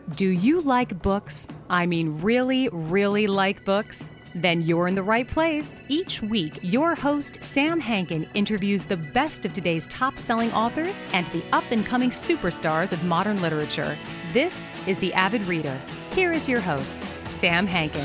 Do you like books? I mean, really, really like books? Then you're in the right place. Each week, your host, Sam Hankin, interviews the best of today's top selling authors and the up and coming superstars of modern literature. This is The Avid Reader. Here is your host, Sam Hankin.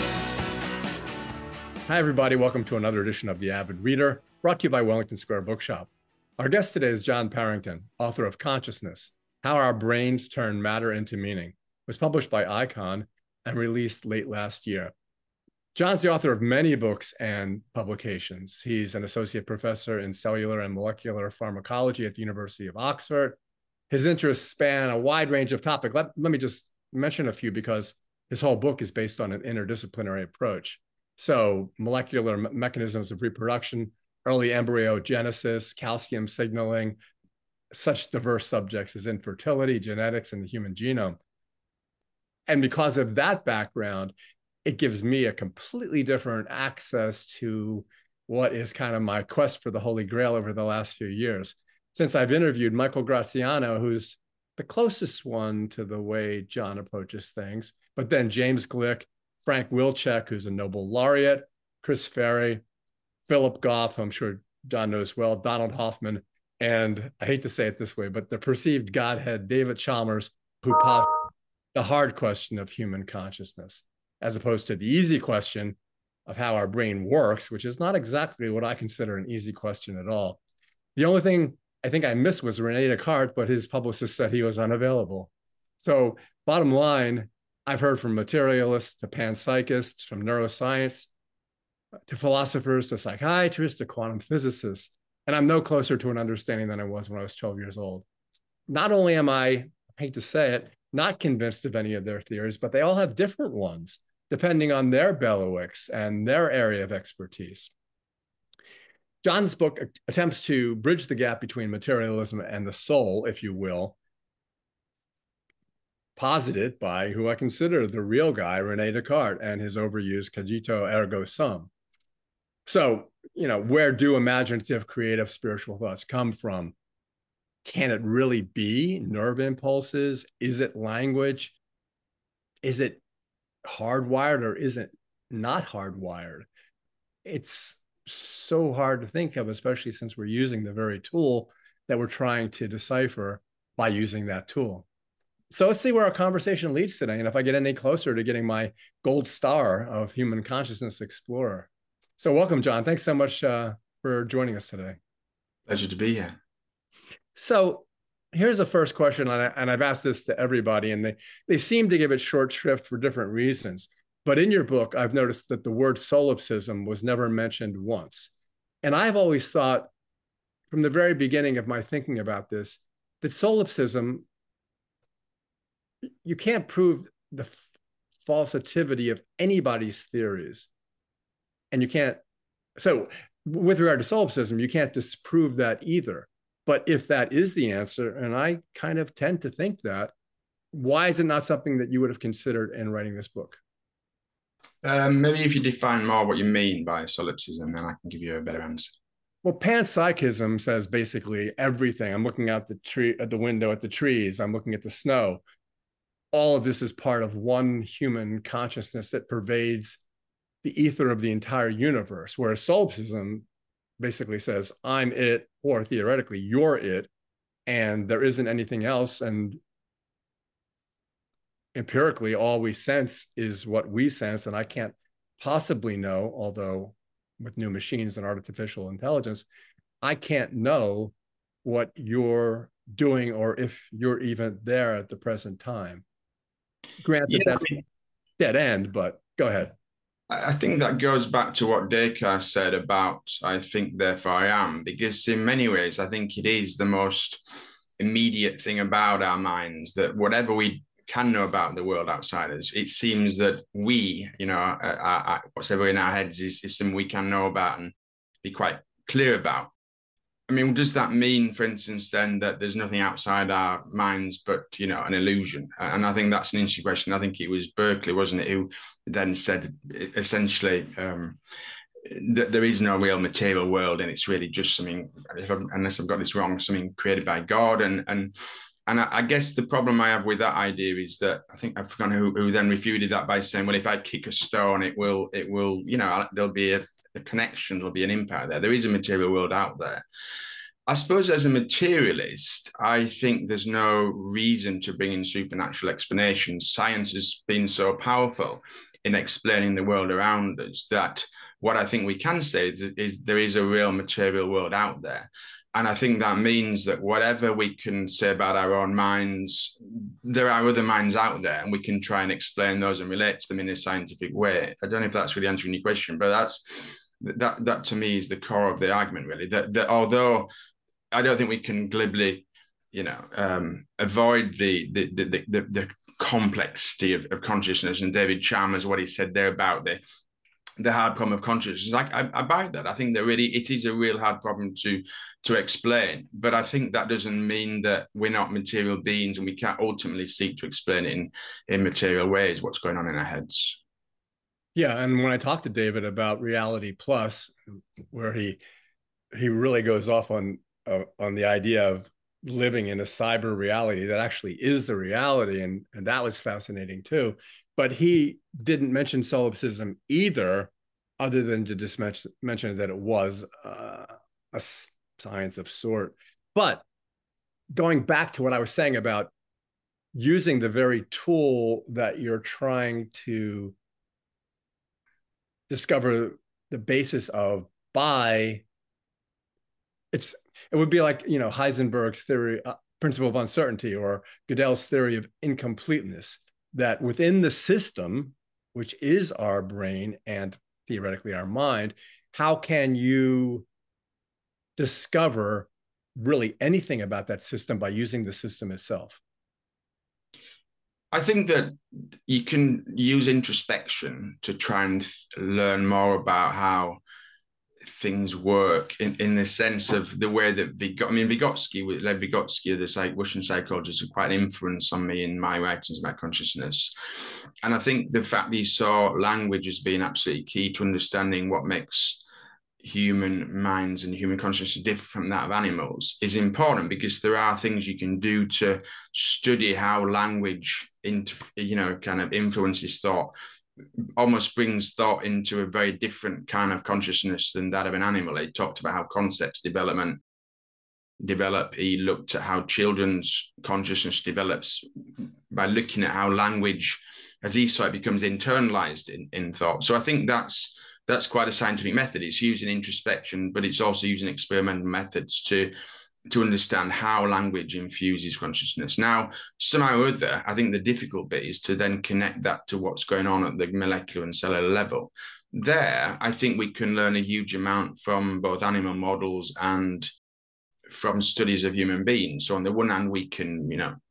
Hi, everybody. Welcome to another edition of The Avid Reader, brought to you by Wellington Square Bookshop. Our guest today is John Parrington, author of Consciousness: How Our Brains Turn Matter into Meaning. It was published by Icon and released late last year. John's the author of many books and publications. He's an associate professor in cellular and molecular pharmacology at the University of Oxford. His interests span a wide range of topics. Let me just mention a few because his whole book is based on an interdisciplinary approach. So molecular mechanisms of reproduction, early embryogenesis, calcium signaling, such diverse subjects as infertility, genetics, and the human genome. And because of that background, it gives me a completely different access to what is kind of my quest for the Holy Grail over the last few years. Since I've interviewed Michael Graziano, who's the closest one to the way John approaches things, but then James Gleick, Frank Wilczek, who's a Nobel laureate, Chris Ferry, Philip Goff, who I'm sure John knows well, Donald Hoffman, and I hate to say it this way, but the perceived Godhead, David Chalmers, who posed the hard question of human consciousness, as opposed to the easy question of how our brain works, which is not exactly what I consider an easy question at all. The only thing I think I missed was Rene Descartes, but his publicist said he was unavailable. So bottom line, I've heard from materialists to panpsychists, from neuroscience, to philosophers, to psychiatrists, to quantum physicists, and I'm no closer to an understanding than I was when I was 12 years old. Not only am I hate to say it, not convinced of any of their theories, but they all have different ones, depending on their bailiwicks and their area of expertise. John's book attempts to bridge the gap between materialism and the soul, if you will, posited by who I consider the real guy, Rene Descartes, and his overused cogito ergo sum. So, where do imaginative, creative, spiritual thoughts come from? Can it really be nerve impulses? Is it language? Is it hardwired or is it not hardwired? It's so hard to think of, especially since we're using the very tool that we're trying to decipher by using that tool. So let's see where our conversation leads today, and if I get any closer to getting my gold star of Human Consciousness Explorer. So welcome, John. Thanks so much for joining us today. Pleasure to be here. So here's the first question, and I've asked this to everybody, and they seem to give it short shrift for different reasons. But in your book, I've noticed that the word solipsism was never mentioned once. And I've always thought, from the very beginning of my thinking about this, that solipsism, you can't prove the falsity of anybody's theories. And you can't, so with regard to solipsism, you can't disprove that either. But if that is the answer, and I kind of tend to think that, why is it not something that you would have considered in writing this book? Maybe if you define more what you mean by solipsism, then I can give you a better answer. Well, panpsychism says basically everything. I'm looking out at the window at the trees. I'm looking at the snow. All of this is part of one human consciousness that pervades the ether of the entire universe, whereas solipsism basically says, I'm it, or theoretically, you're it, and there isn't anything else. And empirically, all we sense is what we sense, and I can't possibly know, although with new machines and artificial intelligence, I can't know what you're doing or if you're even there at the present time. Granted, that's a dead end, but go ahead. I think that goes back to what Descartes said about, I think, therefore I am, because in many ways, I think it is the most immediate thing about our minds, that whatever we can know about the world outside us, it seems that we, whatever in our heads is something we can know about and be quite clear about. I mean, does that mean, for instance, then that there's nothing outside our minds but, an illusion? And I think that's an interesting question. I think it was Berkeley, wasn't it, who then said essentially that there is no real material world, and it's really just something, unless I've got this wrong, something created by God. And And I guess the problem I have with that idea is that I think I've forgotten who then refuted that by saying, well, if I kick a stone, it will, there'll be a connection, there'll be an impact there. There is a material world out there. I suppose as a materialist, I think there's no reason to bring in supernatural explanations. Science has been so powerful in explaining the world around us that what I think we can say is there is a real material world out there. And I think that means that whatever we can say about our own minds, there are other minds out there, and we can try and explain those and relate to them in a scientific way. I don't know if that's really answering your question, but that to me is the core of the argument, really. That although I don't think we can glibly, avoid the complexity of consciousness. And David Chalmers, what he said there about the hard problem of consciousness, like I buy that. I think that really it is a real hard problem to explain. But I think that doesn't mean that we're not material beings and we can't ultimately seek to explain it in material ways what's going on in our heads. Yeah, and when I talked to David about Reality Plus, where he really goes off on the idea of living in a cyber reality that actually is the reality, and that was fascinating too. But he didn't mention solipsism either, other than to just mention that it was a science of sort. But going back to what I was saying about using the very tool that you're trying to discover the basis of it would be like, Heisenberg's theory, principle of uncertainty, or Gödel's theory of incompleteness, that within the system, which is our brain and theoretically our mind, how can you discover really anything about that system by using the system itself? I think that you can use introspection to try and learn more about how things work in the sense of the way that Lev Vygotsky, the Russian psychologist, had quite an influence on me in my writings about consciousness. And I think the fact that he saw language as being absolutely key to understanding what makes human minds and human consciousness different from that of animals is important, because there are things you can do to study how language kind of influences thought, almost brings thought into a very different kind of consciousness than that of an animal. He talked about how concepts develop. He looked at how children's consciousness develops by looking at how language, as he saw it, becomes internalized in thought. So I think that's quite a scientific method. It's using introspection, but it's also using experimental methods to understand how language infuses consciousness. Now, somehow or other, I think the difficult bit is to then connect that to what's going on at the molecular and cellular level. There, I think we can learn a huge amount from both animal models and from studies of human beings. So on the one hand, we can,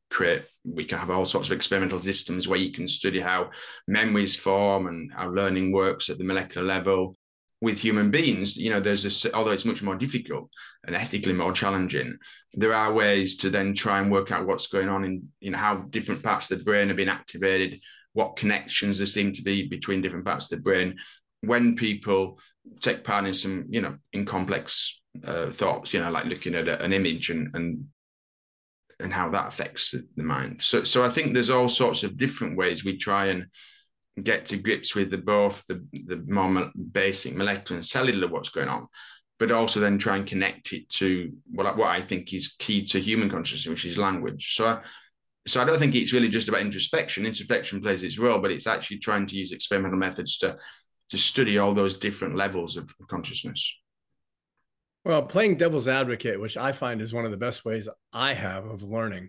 we can have all sorts of experimental systems where you can study how memories form and how learning works at the molecular level. With human beings, although it's much more difficult and ethically more challenging, there are ways to then try and work out what's going on in how different parts of the brain have been activated, what connections there seem to be between different parts of the brain when people take part in some, in complex thoughts, like looking at an image and how that affects the mind. So I think there's all sorts of different ways we try and get to grips with both the more basic molecular and cellular what's going on, but also then try and connect it to what I think is key to human consciousness, which is language. So I don't think it's really just about introspection. Introspection plays its role, but it's actually trying to use experimental methods to study all those different levels of consciousness. Well, playing devil's advocate, which I find is one of the best ways I have of learning,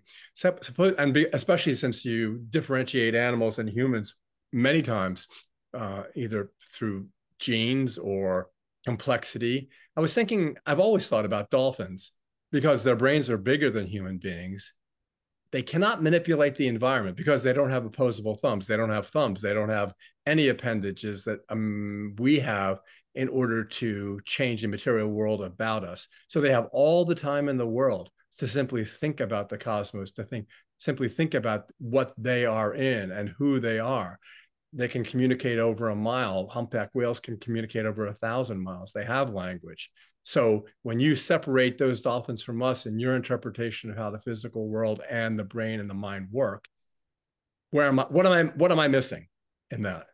especially since you differentiate animals and humans many times, either through genes or complexity. I was thinking, I've always thought about dolphins because their brains are bigger than human beings. They cannot manipulate the environment because they don't have opposable thumbs. They don't have thumbs. They don't have any appendages that we have in order to change the material world about us. So they have all the time in the world to simply think about the cosmos, simply think about what they are in and who they are. They can communicate over a mile. Humpback whales can communicate over 1,000 miles. They have language. So when you separate those dolphins from us in your interpretation of how the physical world and the brain and the mind work, what am I missing in that?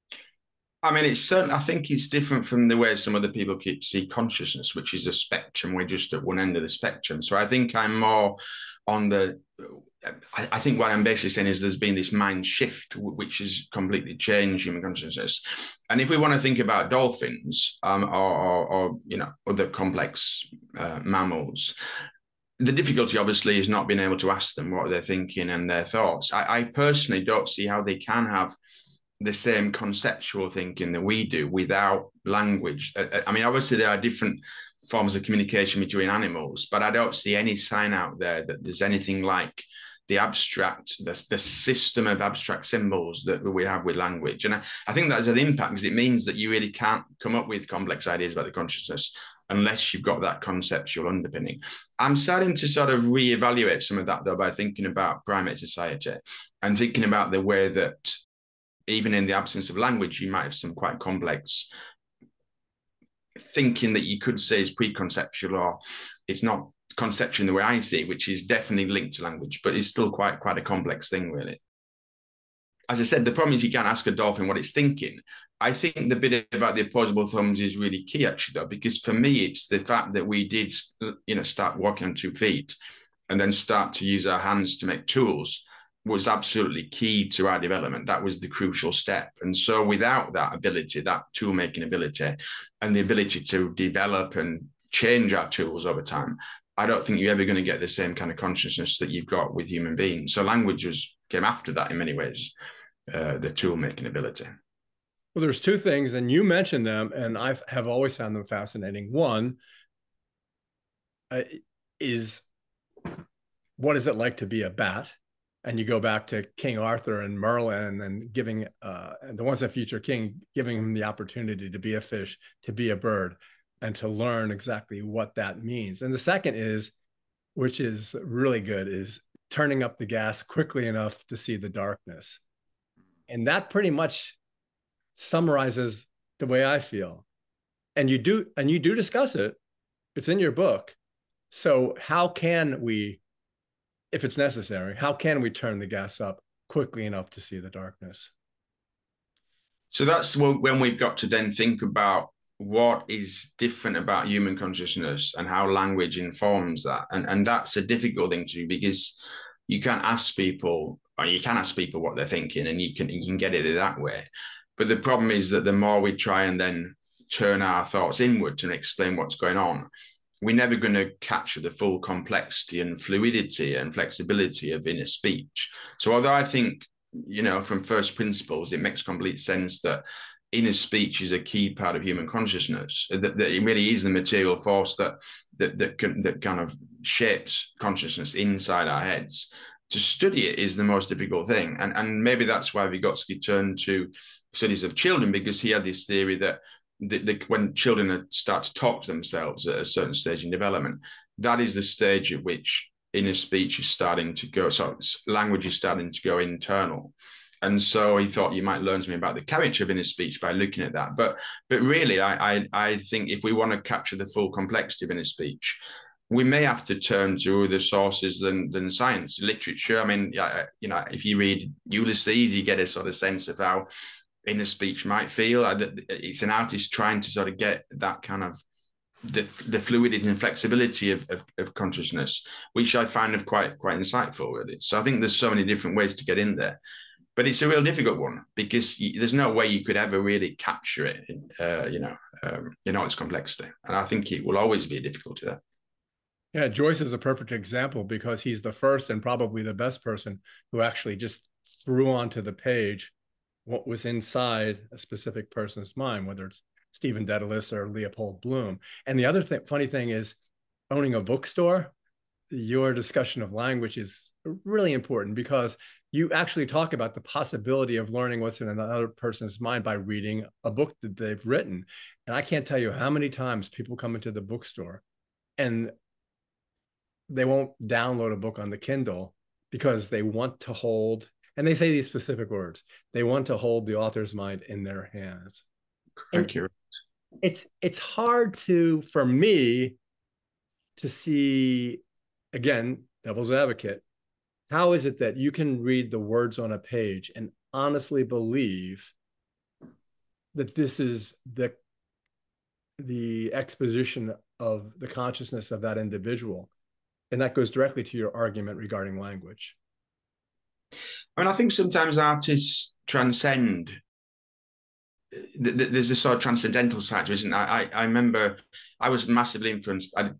I mean, it's certain. I think it's different from the way some other people see consciousness, which is a spectrum. We're just at one end of the spectrum. So I think I'm more on the. I think what I'm basically saying is there's been this mind shift, which has completely changed human consciousness. And if we want to think about dolphins, or other complex mammals, the difficulty obviously is not being able to ask them what they're thinking and their thoughts. I personally don't see how they can have the same conceptual thinking that we do without language. I mean, obviously there are different forms of communication between animals, but I don't see any sign out there that there's anything like the abstract, the system of abstract symbols that we have with language. And I think that has an impact because it means that you really can't come up with complex ideas about the consciousness unless you've got that conceptual underpinning. I'm starting to sort of reevaluate some of that, though, by thinking about primate society and thinking about the way that even in the absence of language, you might have some quite complex thinking that you could say is preconceptual, or it's not conceptual in the way I see it, which is definitely linked to language, but it's still quite a complex thing, really. As I said, the problem is you can't ask a dolphin what it's thinking. I think the bit about the opposable thumbs is really key, actually, though, because for me, it's the fact that we did, start walking on 2 feet and then start to use our hands to make tools was absolutely key to our development. That was the crucial step. And so without that ability, that tool making ability, and the ability to develop and change our tools over time, I don't think you're ever going to get the same kind of consciousness that you've got with human beings. So language came after that in many ways, the tool making ability. Well, there's 2 things, and you mentioned them, and I have always found them fascinating. One is, what is it like to be a bat? And you go back to King Arthur and Merlin and giving the Once and Future King, giving him the opportunity to be a fish, to be a bird, and to learn exactly what that means. And the second is, which is really good, is turning up the gas quickly enough to see the darkness. And that pretty much summarizes the way I feel. And you do discuss it. It's in your book. So how can we, if it's necessary, how can we turn the gas up quickly enough to see the darkness? So that's when we've got to then think about what is different about human consciousness and how language informs that. And that's a difficult thing to do, because you can't ask people, or you can ask people what they're thinking, and you can get it that way. But the problem is that the more we try and then turn our thoughts inward to explain what's going on, we're never going to capture the full complexity and fluidity and flexibility of inner speech. So although I think, from first principles, it makes complete sense that inner speech is a key part of human consciousness, that it really is the material force that kind of shapes consciousness inside our heads. To study it is the most difficult thing. And maybe that's why Vygotsky turned to studies of children, because he had this theory that when children start to talk to themselves at a certain stage in development, that is the stage at which inner speech is starting to go, so language is starting to go internal. And so he thought you might learn something about the character of inner speech by looking at that. But really, I think if we want to capture the full complexity of inner speech, we may have to turn to other sources than science, literature. I mean, if you read Ulysses, you get a sort of sense of how inner speech might feel. It's an artist trying to sort of get that kind of the fluidity and flexibility of consciousness, which I find of quite insightful, really. So I think there's so many different ways to get in there. But it's a real difficult one, because there's no way you could ever really capture it in all its complexity. And I think it will always be a difficulty there. Yeah, Joyce is a perfect example, because he's the first and probably the best person who actually just threw onto the page what was inside a specific person's mind, whether it's Stephen Dedalus or Leopold Bloom. And the other funny thing is, owning a bookstore, your discussion of language is really important, because you actually talk about the possibility of learning what's in another person's mind by reading a book that they've written. And I can't tell you how many times people come into the bookstore and they won't download a book on the Kindle because they want to hold, And they say these specific words. They want to hold the author's mind in their hands. Thank you. It's hard for me to see, again, devil's advocate, how is it that you can read the words on a page and honestly believe that this is the exposition of the consciousness of that individual? And that goes directly to your argument regarding language. I mean, I think sometimes artists transcend. There's a sort of transcendental side to it, isn't there? I remember I was massively influenced. I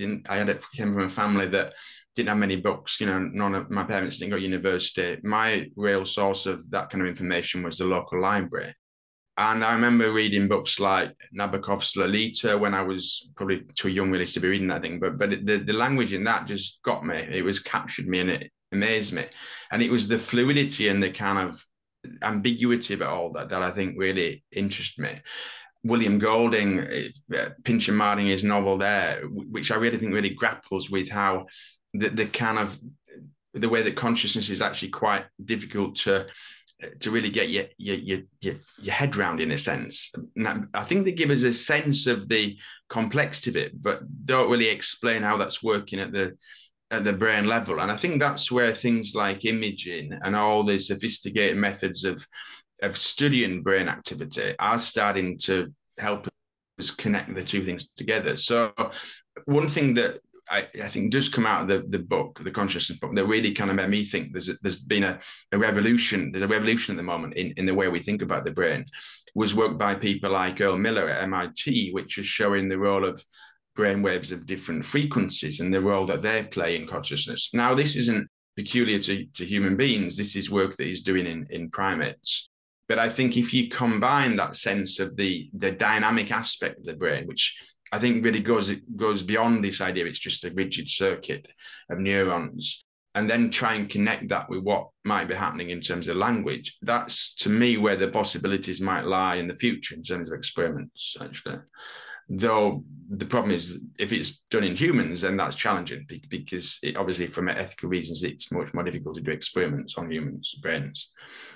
came from a family that didn't have many books. None of my parents didn't go to university. My real source of that kind of information was the local library. And I remember reading books like Nabokov's Lolita when I was probably too young really to be reading that thing. But the language in that just got me. It was captured me and it amazed me. And it was the fluidity and the kind of ambiguity of it all that I think really interested me. William Golding, Pincher Marding, his novel there, which I really think really grapples with how the kind of the way that consciousness is actually quite difficult to really get your head round, in a sense. And I think they give us a sense of the complexity of it, but don't really explain how that's working at the brain level. And I think that's where things like imaging and all the sophisticated methods of studying brain activity are starting to help us connect the two things together. So one thing that I think does come out of the book, the consciousness book, that really kind of made me think there's been a revolution. There's a revolution at the moment in the way we think about the brain. Was work by people like Earl Miller at MIT, which is showing the role of brainwaves of different frequencies and the role that they play in consciousness. Now, this isn't peculiar to human beings. This is work that he's doing in primates. But I think if you combine that sense of the dynamic aspect of the brain, which I think really goes beyond this idea, it's just a rigid circuit of neurons, and then try and connect that with what might be happening in terms of language, that's, to me, where the possibilities might lie in the future in terms of experiments, actually. Though the problem is, if it's done in humans, then that's challenging because obviously, from ethical reasons, it's much more difficult to do experiments on humans' brains.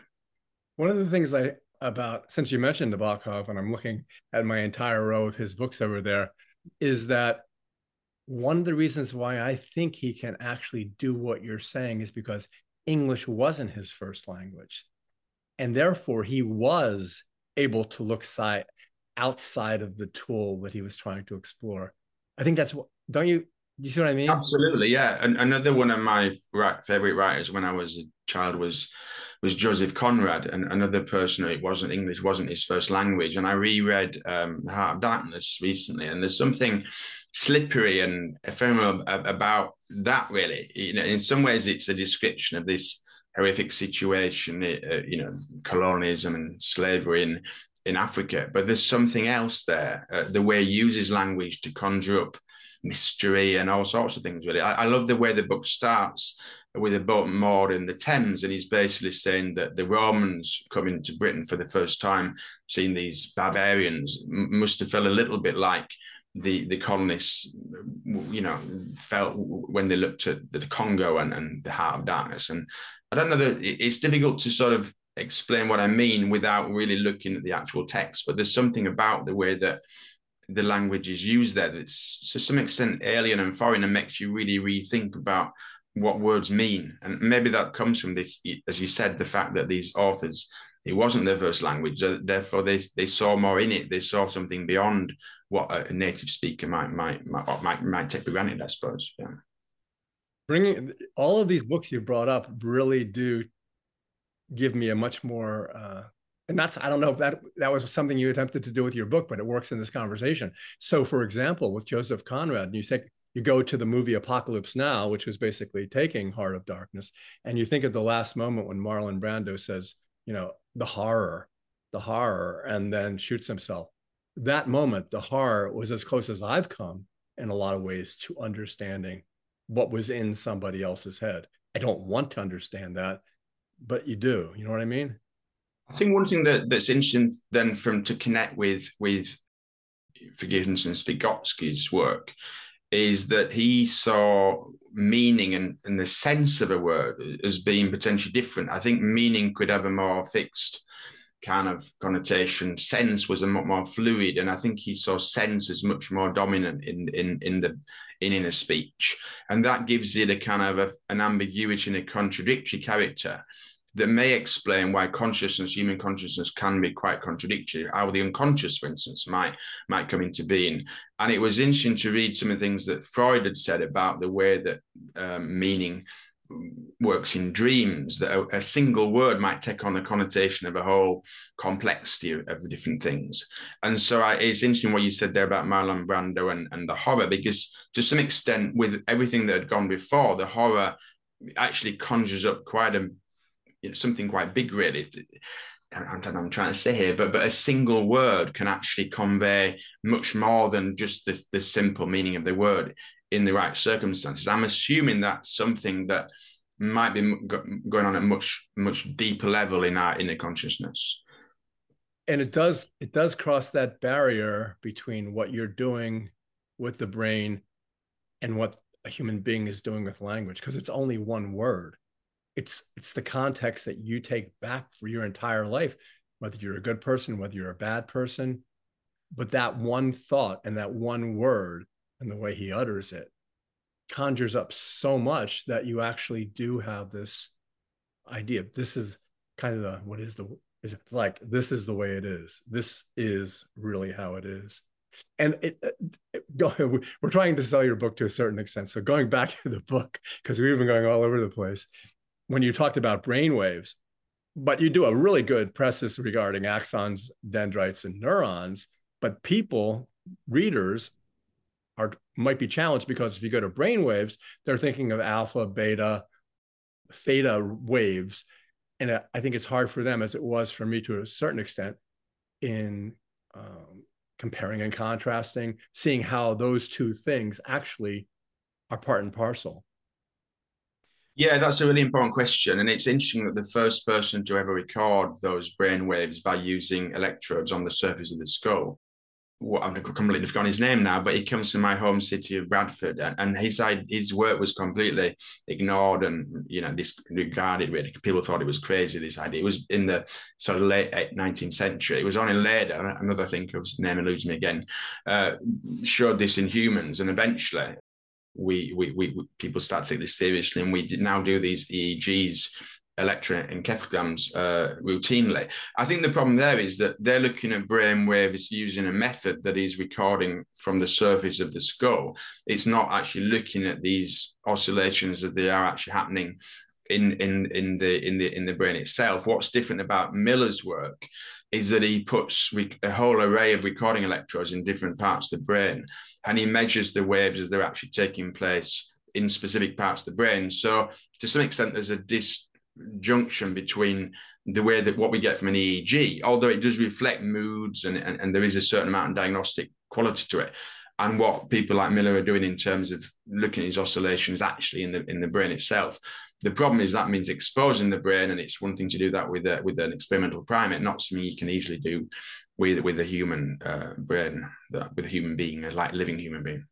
One of the things since you mentioned Nabokov, and I'm looking at my entire row of his books over there, is that one of the reasons why I think he can actually do what you're saying is because English wasn't his first language. And therefore, he was able to look outside of the tool that he was trying to explore. I think that's what, do you see what I mean? Absolutely, yeah. And another one of my favorite writers when I was a child was Joseph Conrad, and another person who English wasn't his first language. And I reread Heart of Darkness recently, and there's something slippery and ephemeral about that, really. In some ways, it's a description of this horrific situation, colonialism and slavery in Africa. But there's something else there, the way he uses language to conjure up mystery and all sorts of things, really. I love the way the book starts with a boat moored in the Thames, and he's basically saying that the Romans coming to Britain for the first time, seeing these barbarians, must have felt a little bit like the colonists, felt when they looked at the Congo and the Heart of Darkness. And I don't know, that it's difficult to sort of explain what I mean without really looking at the actual text, but there's something about the way that the language is used there that's to some extent alien and foreign and makes you really rethink about what words mean. And maybe that comes from this, as you said, the fact that these authors, it wasn't their first language, therefore they saw more in it. They saw something beyond what a native speaker might take for granted, I suppose. Yeah. Bringing all of these books you brought up really do give me a much more and that's, I don't know if that was something you attempted to do with your book, but it works in this conversation. So, for example, with Joseph Conrad, you go to the movie Apocalypse Now, which was basically taking Heart of Darkness, and you think of the last moment when Marlon Brando says, the horror, and then shoots himself. That moment, the horror, was as close as I've come in a lot of ways to understanding what was in somebody else's head. I don't want to understand that, but you do. You know what I mean? I think one thing that's interesting then to connect with Forgiveness and Vygotsky's work is that he saw meaning and the sense of a word as being potentially different. I think meaning could have a more fixed kind of connotation. Sense was a much more fluid, and I think he saw sense as much more dominant in a speech, and that gives it a kind of an ambiguity and a contradictory character that may explain why human consciousness, can be quite contradictory. How the unconscious, for instance, might come into being. And it was interesting to read some of the things that Freud had said about the way that meaning works in dreams, that a single word might take on the connotation of a whole complexity of different things. And so it's interesting what you said there about Marlon Brando and the horror, because to some extent, with everything that had gone before, the horror actually conjures up quite something quite big, really. I'm trying to say here, but a single word can actually convey much more than just the simple meaning of the word in the right circumstances. I'm assuming that's something that might be going on at much deeper level in our inner consciousness. And it does cross that barrier between what you're doing with the brain and what a human being is doing with language, because it's only one word. It's the context that you take back for your entire life, whether you're a good person, whether you're a bad person. But that one thought and that one word and the way he utters it conjures up so much that you actually do have this idea. This is kind of this is the way it is. This is really how it is. And we're trying to sell your book to a certain extent. So going back to the book, because we've been going all over the place, when you talked about brainwaves, but you do a really good preface regarding axons, dendrites, and neurons. But readers might be challenged, because if you go to brainwaves, they're thinking of alpha, beta, theta waves. And I think it's hard for them, as it was for me to a certain extent, in comparing and contrasting, seeing how those two things actually are part and parcel. Yeah, that's a really important question. And it's interesting that the first person to ever record those brain waves by using electrodes on the surface of the skull, I'm completely forgotten his name now, but he comes from my home city of Bradford, and his work was completely ignored and disregarded. Really, people thought it was crazy, this idea. It was in the sort of late 19th century. It was only later, another thing, whose name eludes me again, showed this in humans, and eventually we people start to take this seriously, and we now do these EEGs, electroencephalograms, routinely. I think the problem there is that they're looking at brain waves using a method that is recording from the surface of the skull. It's not actually looking at these oscillations that they are actually happening in the brain itself. What's different about Miller's work is that he puts a whole array of recording electrodes in different parts of the brain, and he measures the waves as they're actually taking place in specific parts of the brain. So to some extent, there's a disjunction between the way that what we get from an EEG, although it does reflect moods and there is a certain amount of diagnostic quality to it, and what people like Miller are doing in terms of looking at these oscillations actually in the brain itself. The problem is that means exposing the brain, and it's one thing to do that with an experimental primate, not something you can easily do with a human brain, with a human being, a living human being.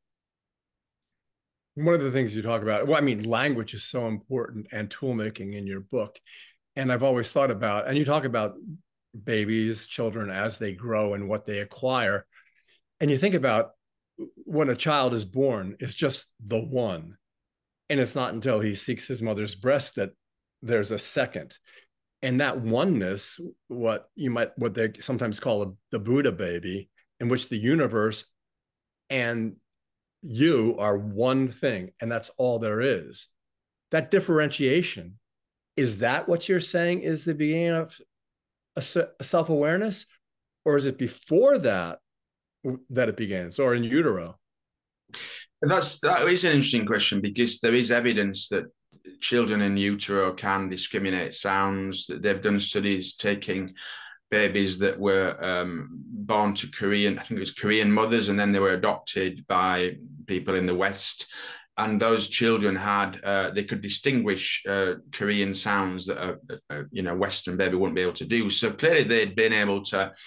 One of the things you talk about, language is so important, and tool making in your book. And I've always thought about, and you talk about babies, children, as they grow and what they acquire. And you think about when a child is born, it's just the one. And it's not until he seeks his mother's breast that there's a second. And that oneness, what they sometimes call the Buddha baby, in which the universe and you are one thing, and that's all there is. That differentiation, is that what you're saying is the beginning of a self-awareness? Or is it before that it begins, or in utero? That is an interesting question, because there is evidence that children in utero can discriminate sounds. They've done studies taking babies that were born to Korean mothers, and then they were adopted by people in the West. And those children they could distinguish Korean sounds that a Western baby wouldn't be able to do. So clearly they'd been able to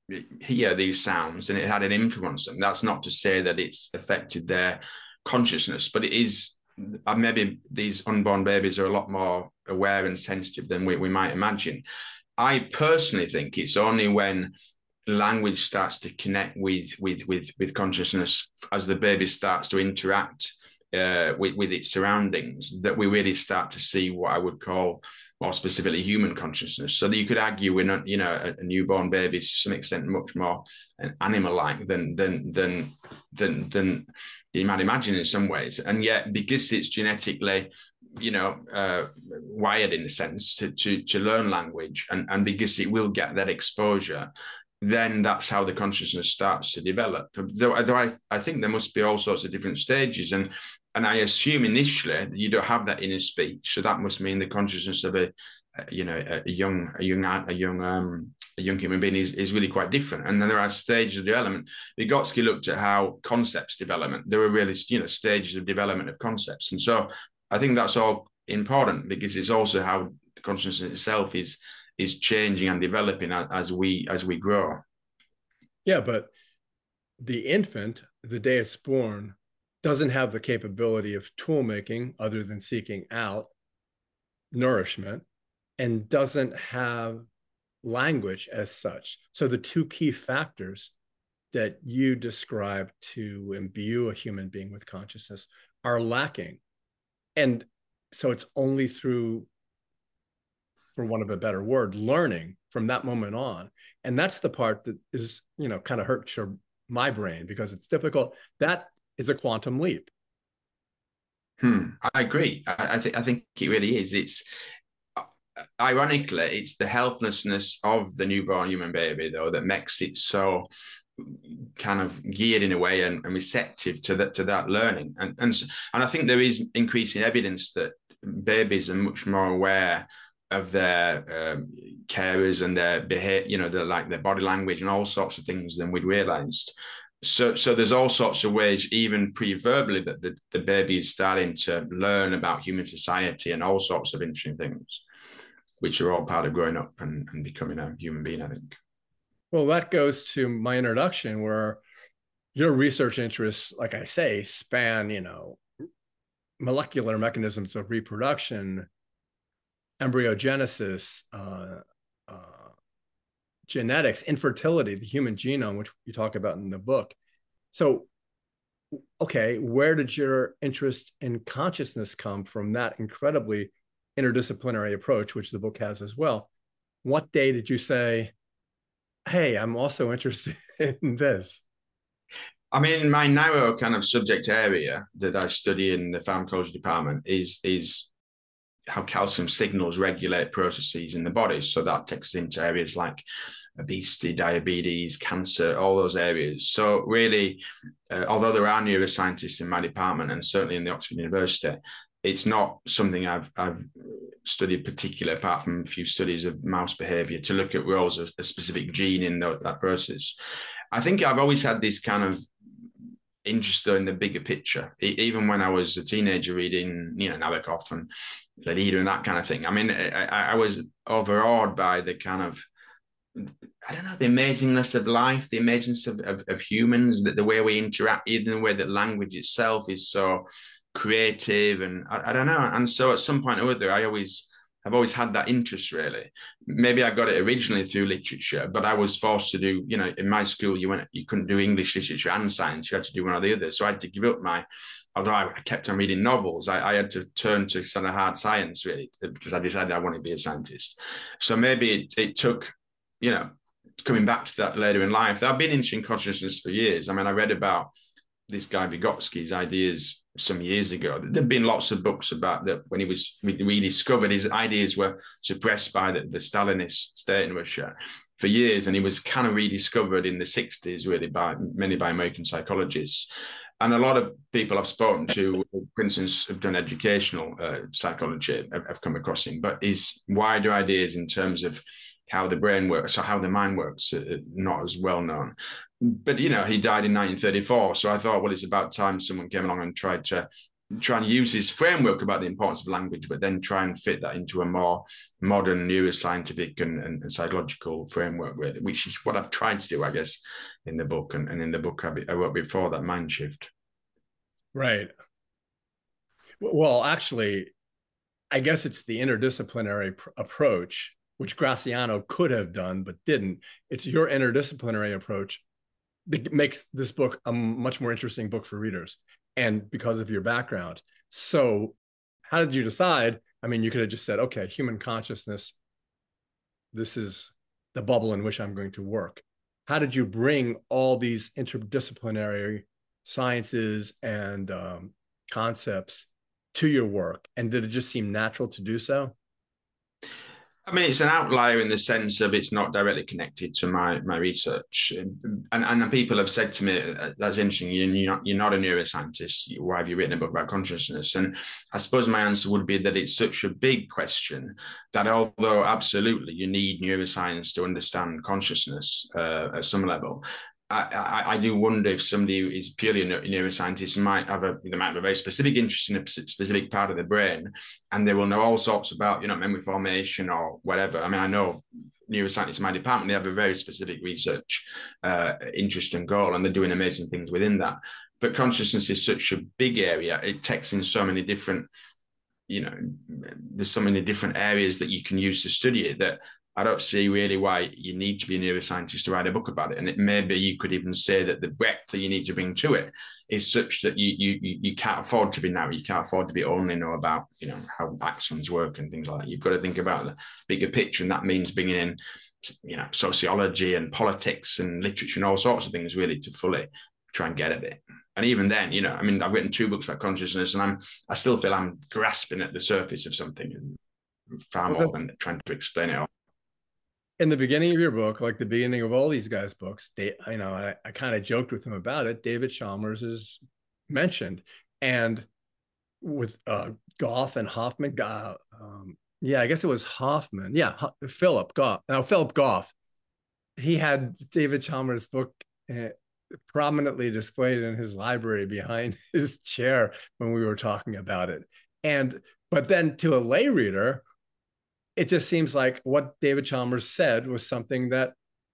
hear these sounds and it had an influence on them. That's not to say that it's affected their consciousness, but it is. Maybe these unborn babies are a lot more aware and sensitive than we might imagine. I personally think it's only when language starts to connect with consciousness as the baby starts to interact with its surroundings that we really start to see what I would call more specifically human consciousness. So that you could argue we're not, a newborn baby is to some extent much more animal-like than you might imagine in some ways. And yet, because it's genetically wired in a sense to learn language, and because it will get that exposure, then that's how the consciousness starts to develop. Though I think there must be all sorts of different stages, and I assume initially you don't have that inner speech, so that must mean the consciousness of a young human being is really quite different. And then there are stages of development. Vygotsky looked at how concepts development. There were really stages of development of concepts, and so I think that's all important because it's also how consciousness itself is changing and developing as we grow. Yeah, but the infant, the day it's born, doesn't have the capability of tool making other than seeking out nourishment, and doesn't have language as such. So the two key factors that you describe to imbue a human being with consciousness are lacking. And so it's only through, for want of a better word, learning from that moment on. And that's the part that is, kind of hurts my brain because it's difficult. That is a quantum leap. I agree. I think it really is. It's ironically, it's the helplessness of the newborn human baby, though, that makes it so kind of geared in a way and receptive to that learning. And I think there is increasing evidence that babies are much more aware of their carers and their behavior, their body language and all sorts of things than we'd realized. So there's all sorts of ways, even pre-verbally, that the baby is starting to learn about human society and all sorts of interesting things, which are all part of growing up and becoming a human being, I think. Well, that goes to my introduction, where your research interests, like I say, span, molecular mechanisms of reproduction, embryogenesis, genetics, infertility, the human genome, which you talk about in the book. So, okay, where did your interest in consciousness come from, that incredibly interdisciplinary approach, which the book has as well? What day did you say, hey, I'm also interested in this? I mean, my narrow kind of subject area that I study in the pharmacology department is how calcium signals regulate processes in the body. So that takes us into areas like obesity, diabetes, cancer, all those areas. So really, although there are neuroscientists in my department and certainly in the Oxford University, it's not something I've studied particularly, apart from a few studies of mouse behavior to look at roles of a specific gene in that process. I think I've always had this kind of interest in the bigger picture, even when I was a teenager reading, Nabokov and Leonida and that kind of thing. I mean, I was overawed by the kind of, I don't know, the amazingness of life, the amazingness of humans, that the way we interact, even the way that language itself is so creative, and I don't know. And so at some point or other, I've always had that interest, really. Maybe I got it originally through literature, but I was forced to do, in my school, you couldn't do English literature and science. You had to do one or the other. So I had to give up although I kept on reading novels, I had to turn to sort of hard science, really, because I decided I wanted to be a scientist. So maybe it took, coming back to that later in life. I've been interested in consciousness for years. I mean, I read about this guy Vygotsky's ideas some years ago. There've been lots of books about that. When he rediscovered, his ideas were suppressed by the Stalinist state in Russia for years, and he was kind of rediscovered in the 60s, really, by American psychologists. And a lot of people I've spoken to, for instance, have done educational psychology, have come across him, but his wider ideas in terms of how the brain works or how the mind works are not as well known. But, he died in 1934. So I thought, well, it's about time someone came along and tried to try and use this framework about the importance of language, but then try and fit that into a more modern neuroscientific and psychological framework, which is what I've tried to do, I guess, in the book. And in the book I wrote before that, Mind Shift. Right. Well, actually, I guess it's the interdisciplinary approach, which Graciano could have done, but didn't. It's your interdisciplinary approach that makes this book a much more interesting book for readers, and because of your background. So how did you decide? I mean, you could have just said, okay, human consciousness, this is the bubble in which I'm going to work. How did you bring all these interdisciplinary sciences and concepts to your work? And did it just seem natural to do so? I mean, it's an outlier in the sense of it's not directly connected to my research, and people have said to me, "That's interesting. You're not a neuroscientist. Why have you written a book about consciousness?" And I suppose my answer would be that it's such a big question that although absolutely you need neuroscience to understand consciousness at some level, I do wonder if somebody who is purely a neuroscientist might have a very specific interest in a specific part of the brain, and they will know all sorts about memory formation or whatever. I mean, I know neuroscientists in my department, they have a very specific research interest and goal, and they're doing amazing things within that. But consciousness is such a big area; it takes in so many different, there's so many different areas that you can use to study it that I don't see really why you need to be a neuroscientist to write a book about it. And maybe you could even say that the breadth that you need to bring to it is such that you can't afford to be narrow. You can't afford to be only know about, how axons work and things like that. You've got to think about the bigger picture. And that means bringing in, sociology and politics and literature and all sorts of things really to fully try and get at it. And even then, I mean, I've written 2 books about consciousness and I still feel I'm grasping at the surface of something far more than trying to explain it all. In the beginning of your book, like the beginning of all these guys' books, I kind of joked with him about it. David Chalmers is mentioned, and with Goff and Hoffman. I guess it was Hoffman. Yeah, Philip Goff. Now Philip Goff, he had David Chalmers' book prominently displayed in his library behind his chair when we were talking about it. But then to a lay reader, it just seems like what David Chalmers said was something that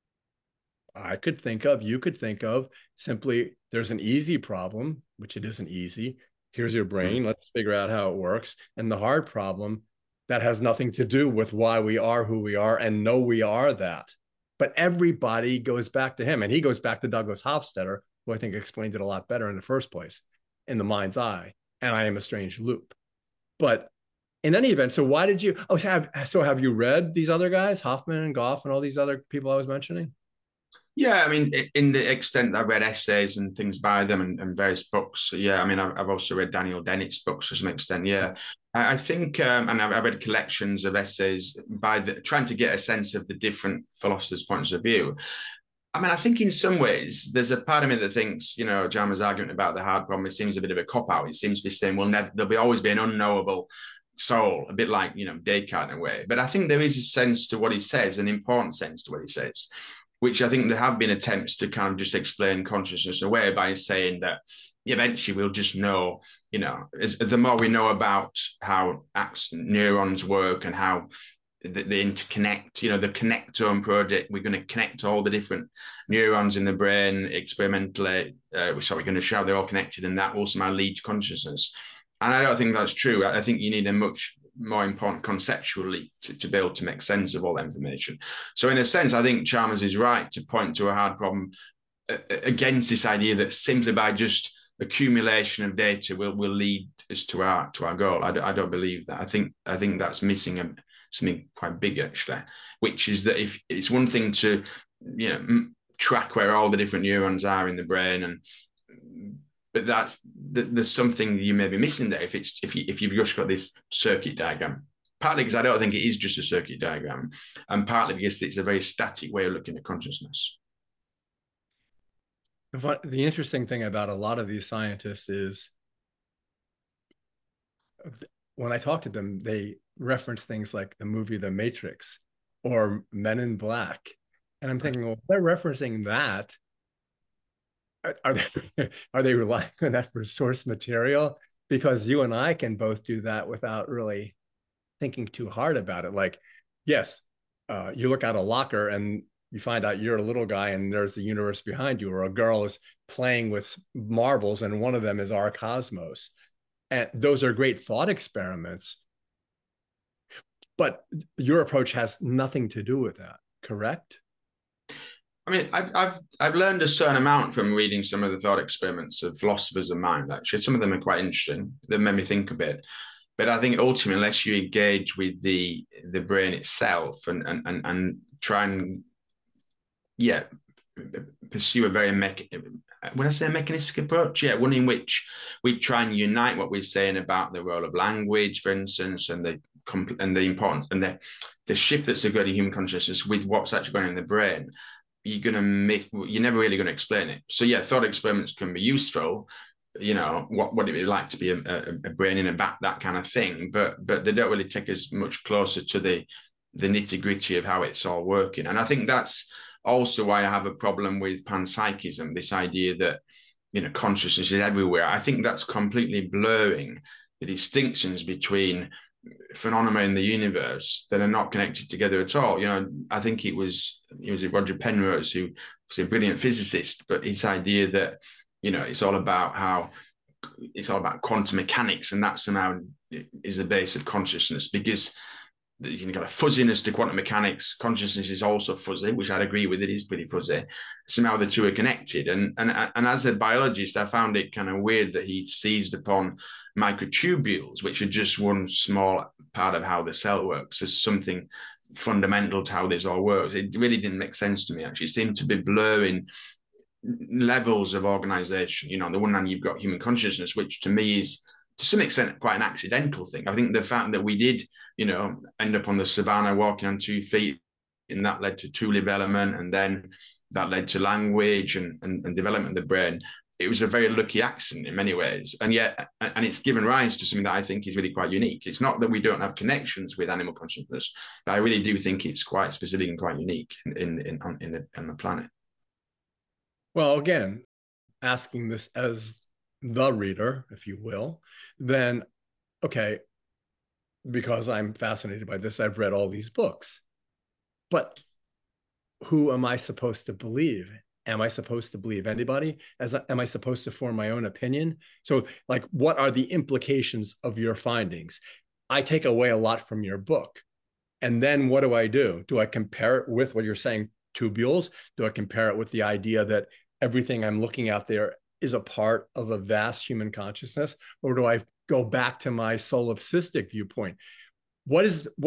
I could think of, you could think of. Simply, there's an easy problem, which it isn't easy. Here's your brain. Let's figure out how it works. And the hard problem that has nothing to do with why we are who we are and know we are that. But everybody goes back to him. And he goes back to Douglas Hofstadter, who I think explained it a lot better in the first place, in The Mind's Eye, and I Am a Strange Loop. But in any event, so why did you, have you read these other guys, Hoffman and Goff and all these other people I was mentioning? Yeah, I mean, in the extent I've read essays and things by them and various books. Yeah, I mean, I've also read Daniel Dennett's books to some extent. Yeah, I think, and I've read collections of essays trying to get a sense of the different philosophers' points of view. I mean, I think in some ways there's a part of me that thinks, Chalmers' argument about the hard problem, it seems a bit of a cop-out. It seems to be saying, there'll always be an unknowable soul, a bit like, Descartes in a way. But I think there is a sense to what he says, an important sense to what he says, which I think there have been attempts to kind of just explain consciousness away by saying that eventually we'll just know, the more we know about how neurons work and how they interconnect, the Connectome project, we're going to connect all the different neurons in the brain experimentally. We're going to show they're all connected, and that will somehow lead to consciousness. And I don't think that's true. I think you need a much more important conceptually to be able to make sense of all that information. So in a sense, I think Chalmers is right to point to a hard problem against this idea that simply by just accumulation of data will lead us to our goal. I don't believe that. I think that's missing something quite big actually, which is that if it's one thing to track where all the different neurons are in the brain but there's something you may be missing there if you've just got this circuit diagram. Partly because I don't think it is just a circuit diagram, and partly because it's a very static way of looking at consciousness. The interesting thing about a lot of these scientists is when I talk to them, they reference things like the movie The Matrix or Men in Black. And I'm thinking, well, they're referencing that. Are they relying on that for source material? because you and I can both do that without really thinking too hard about it. Like, yes, you look at a locker and you find out you're a little guy and there's the universe behind you, or a girl is playing with marbles and one of them is our cosmos. And those are great thought experiments. But your approach has nothing to do with that, correct? I mean, I've learned a certain amount from reading some of the thought experiments of philosophers of mind. Actually, some of them are quite interesting. They made me think a bit. But I think ultimately, unless you engage with the brain itself and try and pursue a very when I say a mechanistic approach, one in which we try and unite what we're saying about the role of language, for instance, and the importance and the shift that's occurred in human consciousness with what's actually going on in the brain. You're never really going to explain it. So thought experiments can be useful. What would it be like to be a brain in a vat, that kind of thing. But they don't really take us much closer to the nitty-gritty of how it's all working. And I think that's also why I have a problem with panpsychism, this idea that consciousness is everywhere. I think that's completely blurring the distinctions between phenomena in the universe that are not connected together at all. I think it was Roger Penrose, who was a brilliant physicist, but his idea that it's all about quantum mechanics, and that somehow is the base of consciousness, because you've got a fuzziness to quantum mechanics. Consciousness is also fuzzy, which I'd agree with. It is pretty fuzzy. Somehow the two are connected. And as a biologist, I found it kind of weird that he seized upon microtubules, which are just one small part of how the cell works, as something fundamental to how this all works. It really didn't make sense to me, actually. It seemed to be blurring levels of organization. On the one hand, you've got human consciousness, which to me is, to some extent, quite an accidental thing. I think the fact that we did, end up on the savannah walking on 2 feet, and that led to tool development, and then that led to language and development of the brain. It was a very lucky accident in many ways, and it's given rise to something that I think is really quite unique. It's not that we don't have connections with animal consciousness, but I really do think it's quite specific and quite unique on the planet. Well, again, asking this as the reader, if you will, then, okay, because I'm fascinated by this, I've read all these books, but who am I supposed to believe? Am I supposed to believe anybody? Am I supposed to form my own opinion? So, like, what are the implications of your findings? I take away a lot from your book. And then what do? Do I compare it with what you're saying, tubules? Do I compare it with the idea that everything I'm looking at there is a part of a vast human consciousness? Or do I go back to my solipsistic viewpoint? What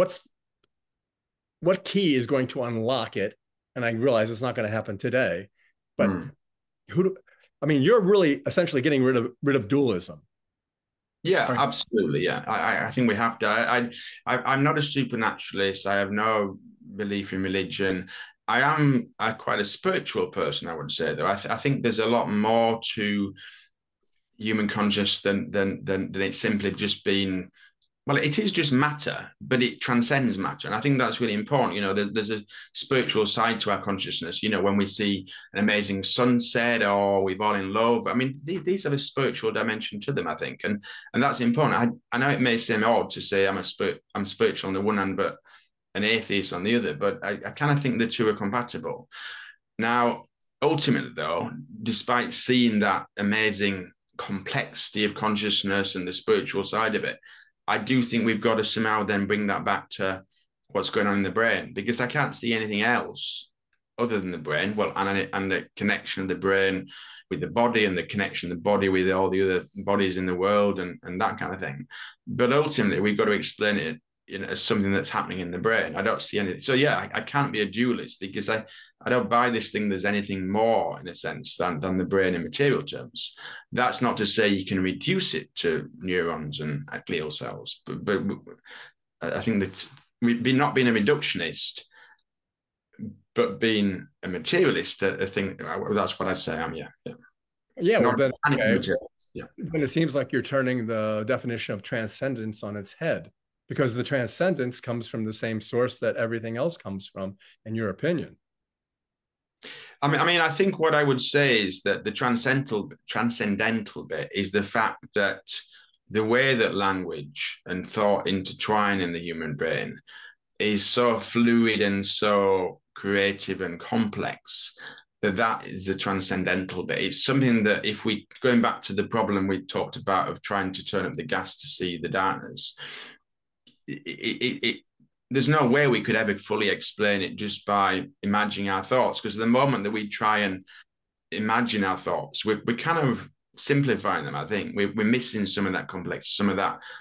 key is going to unlock it? And I realize it's not going to happen today, but you're really essentially getting rid of dualism. Yeah, absolutely. Yeah, I think we have to. I'm not a supernaturalist. I have no belief in religion. I am quite a spiritual person, I would say, though. I think there's a lot more to human consciousness than it simply just being. Well, it is just matter, but it transcends matter. And I think that's really important. There's a spiritual side to our consciousness. When we see an amazing sunset or we fall in love, these have a spiritual dimension to them, I think. And that's important. I know it may seem odd to say I'm spiritual on the one hand, but an atheist on the other, but I kind of think the two are compatible. Now, ultimately, though, despite seeing that amazing complexity of consciousness and the spiritual side of it, I do think we've got to somehow then bring that back to what's going on in the brain, because I can't see anything else other than the brain. Well, and the connection of the brain with the body, and the connection of the body with all the other bodies in the world, and that kind of thing. But ultimately, we've got to explain it as something that's happening in the brain. I don't see anything. So I can't be a dualist, because I don't buy this thing there's anything more, in a sense, than the brain in material terms. That's not to say you can reduce it to neurons and glial cells, but I think that not being a reductionist, but being a materialist, I think that's what I'd say. Well, then, okay. Then it seems like you're turning the definition of transcendence on its head, because the transcendence comes from the same source that everything else comes from, in your opinion. I think what I would say is that the transcendental bit is the fact that the way that language and thought intertwine in the human brain is so fluid and so creative and complex that is the transcendental bit. It's something that if we, going back to the problem we talked about of trying to turn up the gas to see the darkness, there's no way we could ever fully explain it just by imagining our thoughts, because the moment that we try and imagine our thoughts, we're kind of simplifying them. I think we're missing some of that complex, some of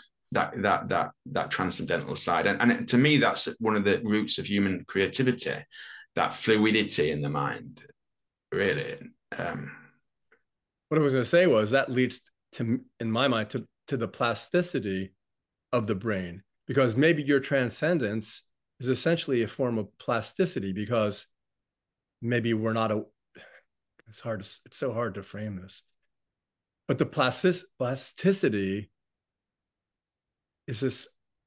that transcendental side, and to me, that's one of the roots of human creativity, that fluidity in the mind, really. What I was going to say was that leads to, in my mind, to the plasticity of the brain, because maybe your transcendence is essentially a form of plasticity, because maybe we're not it's so hard to frame this, but the plasticity is this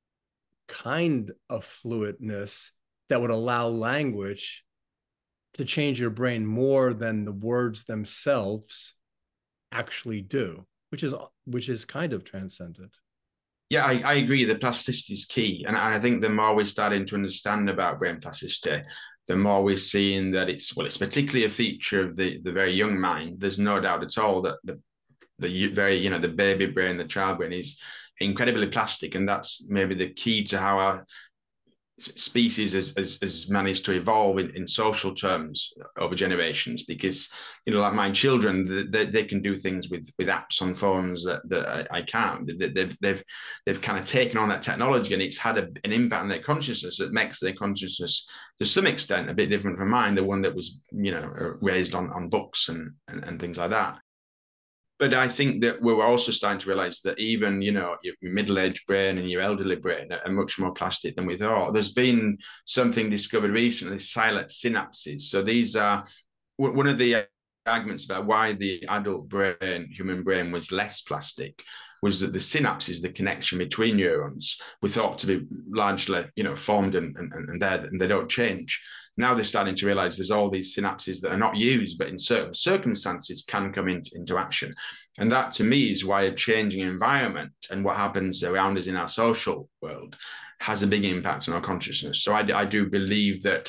kind of fluidness that would allow language to change your brain more than the words themselves actually do, which is kind of transcendent. Yeah, I agree. The plasticity is key. And I think the more we're starting to understand about brain plasticity, the more we're seeing that it's particularly a feature of the very young mind. There's no doubt at all that the very, the baby brain, the child brain is incredibly plastic. And that's maybe the key to how our species has managed to evolve in social terms over generations, because like my children, they can do things with apps on phones that I can't. They've kind of taken on that technology, and it's had an impact on their consciousness that makes their consciousness to some extent a bit different from mine, the one that was raised on books and things like that. But I think that we're also starting to realize that even, your middle-aged brain and your elderly brain are much more plastic than we thought. There's been something discovered recently, silent synapses. So these are one of the arguments about why the adult brain, human brain, was less plastic, was that the synapses, the connection between neurons, were thought to be largely, formed and dead, and they don't change. Now they're starting to realize there's all these synapses that are not used, but in certain circumstances can come into action. And that, to me, is why a changing environment and what happens around us in our social world has a big impact on our consciousness. So I do believe that,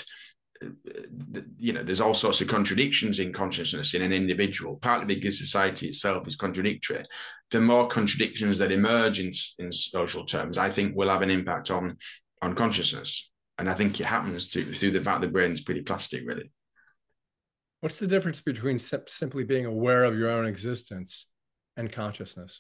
there's all sorts of contradictions in consciousness in an individual, partly because society itself is contradictory. The more contradictions that emerge in social terms, I think will have an impact on consciousness. And I think it happens through the fact the brain's pretty plastic, really. What's the difference between simply being aware of your own existence and consciousness?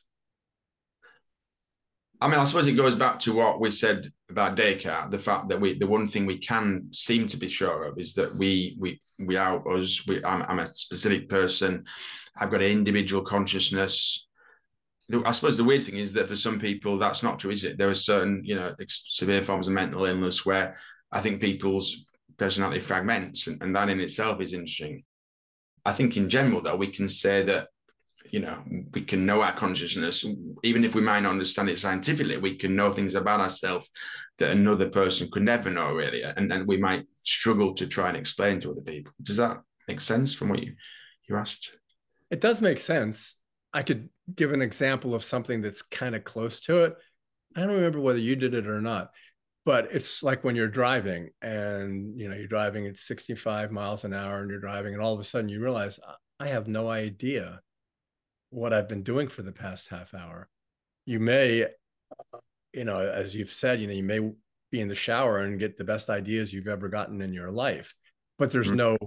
I mean, I suppose it goes back to what we said about Descartes, the fact that the one thing we can seem to be sure of is that we are us. I'm a specific person. I've got an individual consciousness. I suppose the weird thing is that for some people, that's not true, is it? There are certain, severe forms of mental illness where I think people's personality fragments, and that in itself is interesting. I think in general, though, we can say that, we can know our consciousness, even if we might not understand it scientifically, we can know things about ourselves that another person could never know, really. And we might struggle to try and explain to other people. Does that make sense from what you asked? It does make sense. I could give an example of something that's kind of close to it. I don't remember whether you did it or not, but it's like when you're driving and, you're driving at 65 miles an hour and you're driving, and all of a sudden you realize, I have no idea what I've been doing for the past half hour. You may, as you've said, you may be in the shower and get the best ideas you've ever gotten in your life, but there's no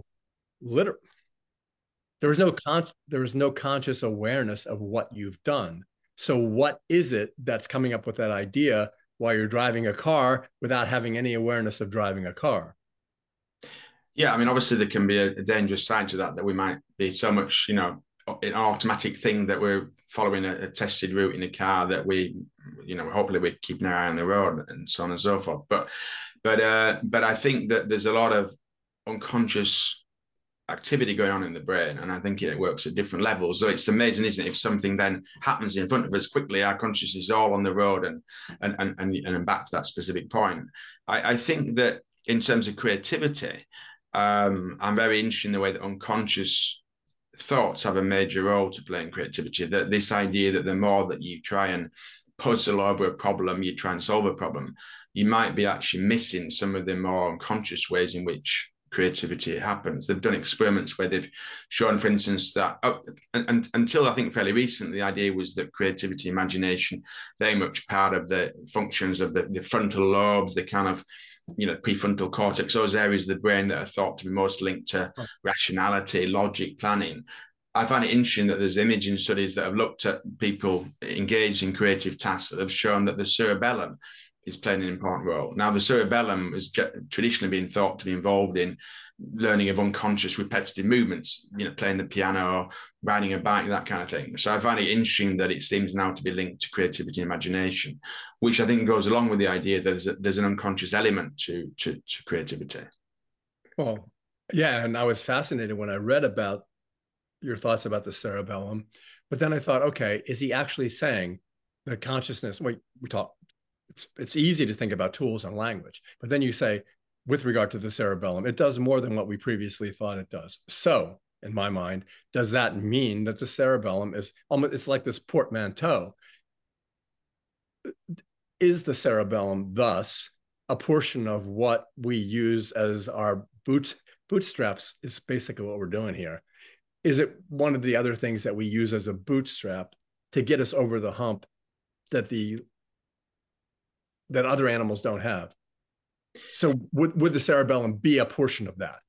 conscious awareness of what you've done. So what is it that's coming up with that idea while you're driving a car without having any awareness of driving a car? Yeah, I mean, obviously there can be a dangerous side to that we might be so much, an automatic thing that we're following a tested route in a car that we, hopefully we're keeping our eye on the road and so on and so forth. But I think that there's a lot of unconscious activity going on in the brain, and I think it works at different levels. So it's amazing, isn't it? If something then happens in front of us quickly, our consciousness is all on the road and back to that specific point. I think that in terms of creativity, I'm very interested in the way that unconscious thoughts have a major role to play in creativity. That this idea that the more that you try and puzzle over a problem, you try and solve a problem, you might be actually missing some of the more unconscious ways in which creativity happens. They've done experiments where they've shown, for instance, that and until I think fairly recently, the idea was that creativity, imagination, very much part of the functions of the frontal lobes, the kind of prefrontal cortex, those areas of the brain that are thought to be most linked to rationality, logic, planning. I find it interesting that there's imaging studies that have looked at people engaged in creative tasks that have shown that the cerebellum is playing an important role. Now, the cerebellum has traditionally been thought to be involved in learning of unconscious repetitive movements, playing the piano, riding a bike, that kind of thing. So I find it interesting that it seems now to be linked to creativity and imagination, which I think goes along with the idea that there's an unconscious element to creativity. Well, yeah, and I was fascinated when I read about your thoughts about the cerebellum, but then I thought, okay, is he actually saying that consciousness? We talk. It's easy to think about tools and language, but then you say, with regard to the cerebellum, it does more than what we previously thought it does. So, in my mind, does that mean that the cerebellum is almost, it's like this portmanteau? Is the cerebellum thus a portion of what we use as our bootstraps? Is basically what we're doing here. Is it one of the other things that we use as a bootstrap to get us over the hump that other animals don't have? So would the cerebellum be a portion of that?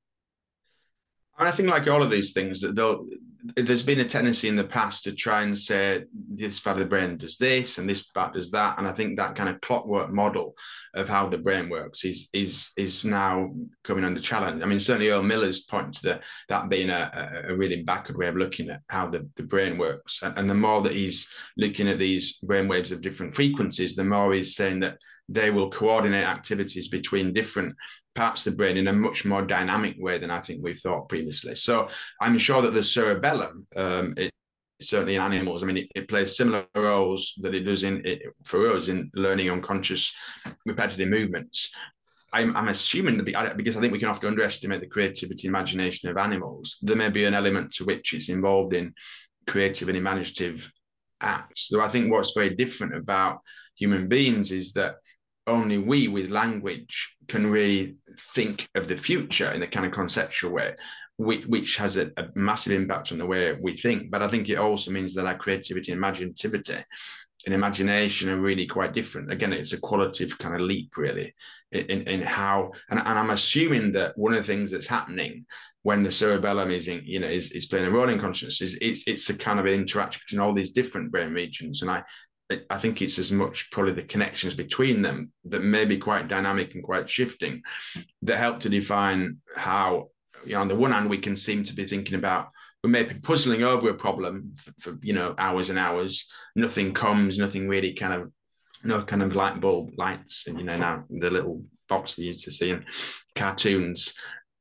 I think, like all of these things, that there's been a tendency in the past to try and say this part of the brain does this and this part does that, and I think that kind of clockwork model of how the brain works is now coming under challenge. I mean, certainly Earl Miller's pointed to that being a really backward way of looking at how the brain works, and the more that he's looking at these brain waves of different frequencies, the more he's saying that they will coordinate activities between different parts of the brain in a much more dynamic way than I think we've thought previously. So I'm sure that the cerebellum, certainly in animals, I mean, it plays similar roles that it does for us in learning unconscious repetitive movements. I'm assuming because I think we can often underestimate the creativity and imagination of animals, there may be an element to which it's involved in creative and imaginative acts. Though I think what's very different about human beings is that only we with language can really think of the future in a kind of conceptual way, which has a massive impact on the way we think. But I think it also means that our creativity and imaginativity and imagination are really quite different. Again, it's a qualitative kind of leap, really, in how, and I'm assuming that one of the things that's happening when the cerebellum is playing a role in consciousness is it's a kind of an interaction between all these different brain regions. And I think it's as much probably the connections between them that may be quite dynamic and quite shifting that help to define how, on the one hand, we can seem to be thinking about, we may be puzzling over a problem for hours and hours. Nothing comes, nothing really no kind of light bulb lights, and now the little box they used to see in cartoons.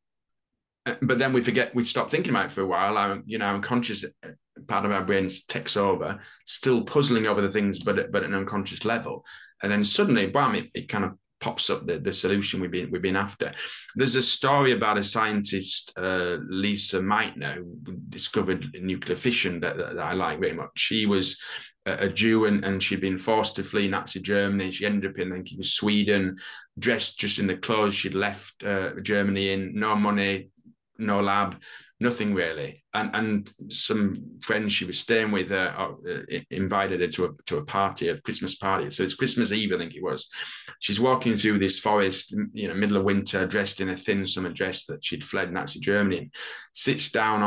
But then we stop thinking about it for a while. Our unconscious part of our brains takes over, still puzzling over the things, but at an unconscious level. And then suddenly, bam, it kind of pops up the solution we've been after. There's a story about a scientist, Lisa Meitner, who discovered nuclear fission that I like very much. She was a Jew and she'd been forced to flee Nazi Germany. She ended up in, I think it was Sweden, dressed just in the clothes she'd left Germany in, no money, no lab, nothing really. And some friends she was staying with invited her to a party, a Christmas party. So it's Christmas Eve, I think it was. She's walking through this forest, middle of winter, dressed in a thin summer dress that she'd fled Nazi Germany, and sits down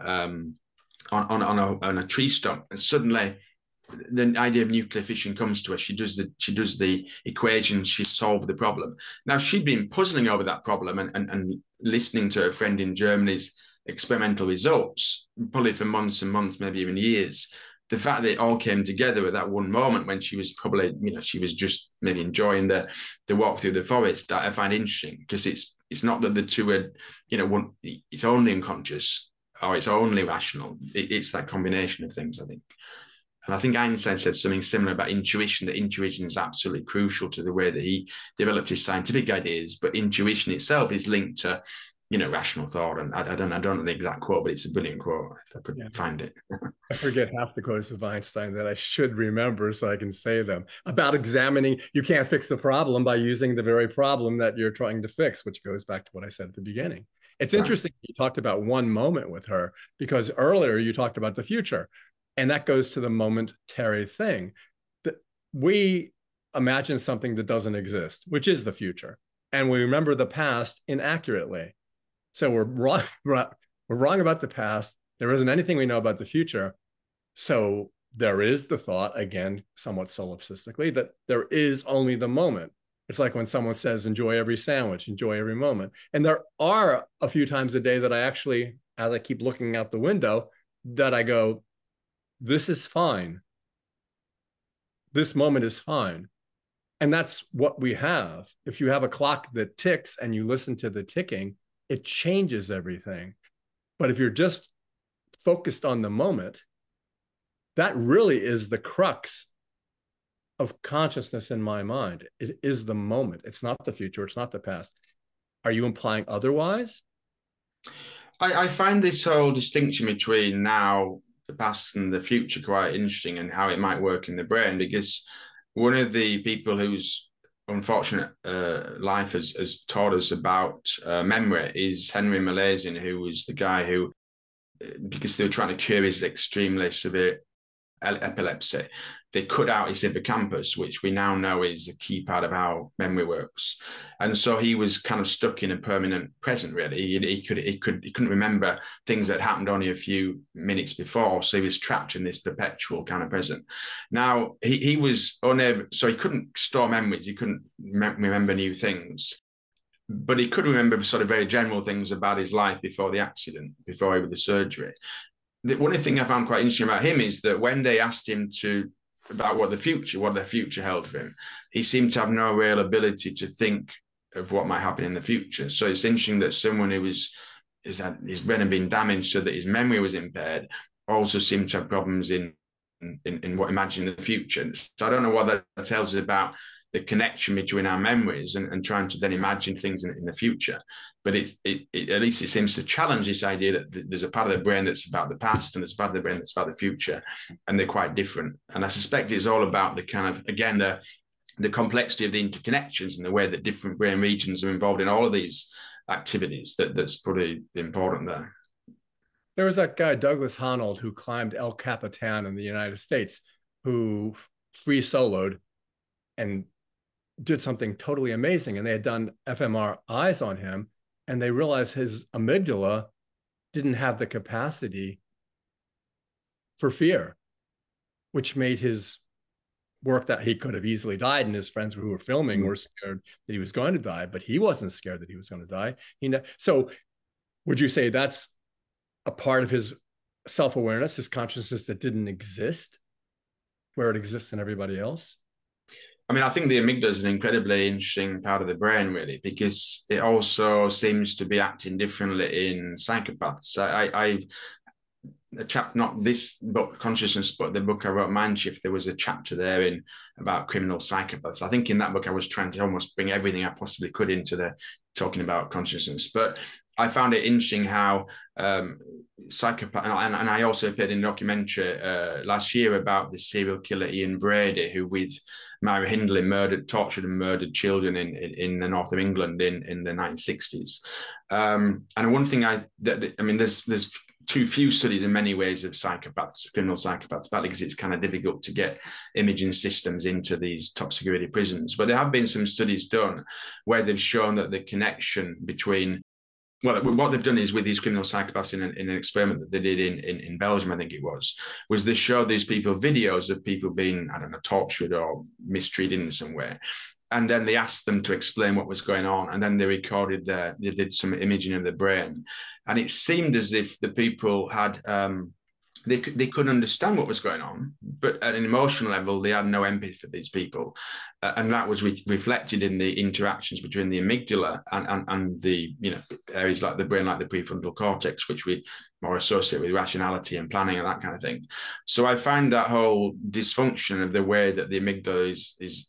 on a tree stump, and suddenly the idea of nuclear fission comes to her. She does the equations, she solved the problem. Now, she'd been puzzling over that problem and listening to her friend in Germany's experimental results, probably for months and months, maybe even years. The fact that it all came together at that one moment when she was probably, she was just maybe enjoying the walk through the forest, I find interesting, because it's not that the two are, it's only unconscious or it's only rational. It's that combination of things, I think. And I think Einstein said something similar about intuition, that intuition is absolutely crucial to the way that he developed his scientific ideas. But intuition itself is linked to rational thought. And I don't know the exact quote, but it's a brilliant quote if I could find it. I forget half the quotes of Einstein that I should remember so I can say them. About examining, you can't fix the problem by using the very problem that you're trying to fix, which goes back to what I said at the beginning. It's interesting you talked about one moment with her, because earlier you talked about the future, and that goes to the momentary thing. That we imagine something that doesn't exist, which is the future, and we remember the past inaccurately. So we're wrong about the past. There isn't anything we know about the future. So there is the thought, again, somewhat solipsistically, that there is only the moment. It's like when someone says, enjoy every sandwich, enjoy every moment. And there are a few times a day that I actually, as I keep looking out the window, that I go, this is fine. This moment is fine. And that's what we have. If you have a clock that ticks and you listen to the ticking, it changes everything. But if you're just focused on the moment, that really is the crux of consciousness in my mind. It is the moment. It's not the future. It's not the past. Are you implying otherwise? I find this whole distinction between now, the past, and the future quite interesting, and how it might work in the brain, because one of the people whose unfortunate life has taught us about memory is Henry Molaison, who was the guy who, because they were trying to cure his extremely severe epilepsy, they cut out his hippocampus, which we now know is a key part of how memory works. And so he was kind of stuck in a permanent present, really. He couldn't remember things that happened only a few minutes before. So he was trapped in this perpetual kind of present. Now, he was unable, so he couldn't store memories. He couldn't remember new things. But he could remember sort of very general things about his life before the accident, before he had the surgery. One of the things I found quite interesting about him is that when they asked him about what the future held for him, he seemed to have no real ability to think of what might happen in the future. So it's interesting that someone who his brain had been damaged so that his memory was impaired also seemed to have problems in what imagining the future. So I don't know what that tells us about the connection between our memories and trying to then imagine things in the future. But it at least it seems to challenge this idea that there's a part of the brain that's about the past and there's a part of the brain that's about the future, and they're quite different. And I suspect it's all about the kind of, again, the complexity of the interconnections and the way that different brain regions are involved in all of these activities that's pretty important there. There was that guy, Douglas Honnold, who climbed El Capitan in the United States, who free soloed and did something totally amazing. And they had done fMRIs on him, and they realized his amygdala didn't have the capacity for fear, which made his work that he could have easily died, and his friends who were filming were scared that he was going to die, but he wasn't scared that he was going to die. So would you say that's a part of his self-awareness, his consciousness that didn't exist where it exists in everybody else? I mean, I think the amygdala is an incredibly interesting part of the brain, really, because it also seems to be acting differently in psychopaths. Not this book, Consciousness, but the book I wrote, Mindshift, there was a chapter there about criminal psychopaths. I think in that book I was trying to almost bring everything I possibly could into talking about consciousness. But I found it interesting how psychopath, and I also appeared in a documentary last year about the serial killer Ian Brady, who with Myra Hindley tortured and murdered children in the north of England in the 1960s. And one thing there's too few studies in many ways of psychopaths, criminal psychopaths, partly because it's kind of difficult to get imaging systems into these top security prisons. But there have been some studies done where they've shown that the connection between, well, what they've done is with these criminal psychopaths in an experiment that they did in Belgium, I think it was they showed these people videos of people being, I don't know, tortured or mistreated in some way. And then they asked them to explain what was going on. And then they did some imaging of the brain. And it seemed as if the people had, they couldn't understand what was going on, but at an emotional level, they had no empathy for these people. And that was reflected in the interactions between the amygdala and the, areas like the brain, like the prefrontal cortex, which we more associate with rationality and planning and that kind of thing. So I find that whole dysfunction of the way that the amygdala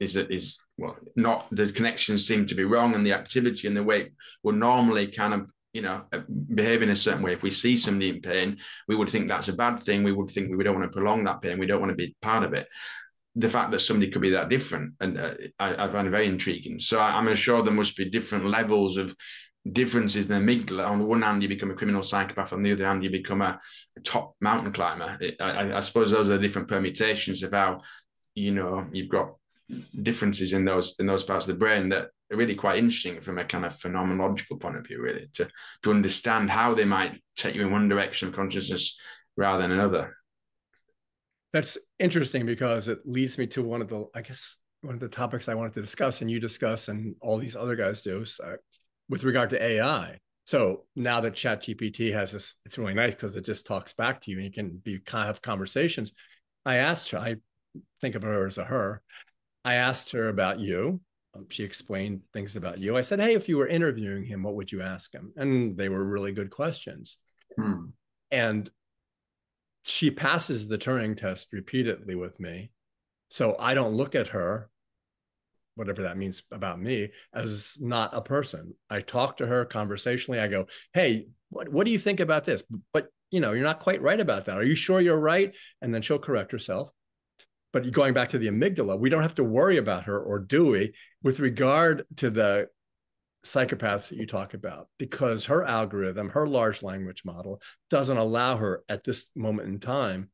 is not, the connections seem to be wrong, and the activity and the way it would normally kind of behave in a certain way. If we see somebody in pain, we would think that's a bad thing. We would think we don't want to prolong that pain. We don't want to be part of it. The fact that somebody could be that different, and I find it very intriguing. So I'm sure there must be different levels of differences in the amygdala. On the one hand, you become a criminal psychopath. On the other hand, you become a top mountain climber. I suppose those are the different permutations of how, you've got differences in those parts of the brain that are really quite interesting from a kind of phenomenological point of view, really, to understand how they might take you in one direction of consciousness rather than another. That's interesting because it leads me to one of the topics I wanted to discuss, and you discuss, and all these other guys do, with regard to AI. So now that ChatGPT has this, it's really nice because it just talks back to you and you can have conversations. I asked her, I think of her as a her. I asked her about you. She explained things about you. I said, hey, if you were interviewing him, what would you ask him? And they were really good questions. And she passes the Turing test repeatedly with me. So I don't look at her, whatever that means about me, as not a person. I talk to her conversationally. I go, hey, what do you think about this? But, you're not quite right about that. Are you sure you're right? And then she'll correct herself. But going back to the amygdala, we don't have to worry about her, or do we, with regard to the psychopaths that you talk about, because her algorithm, her large language model, doesn't allow her at this moment in time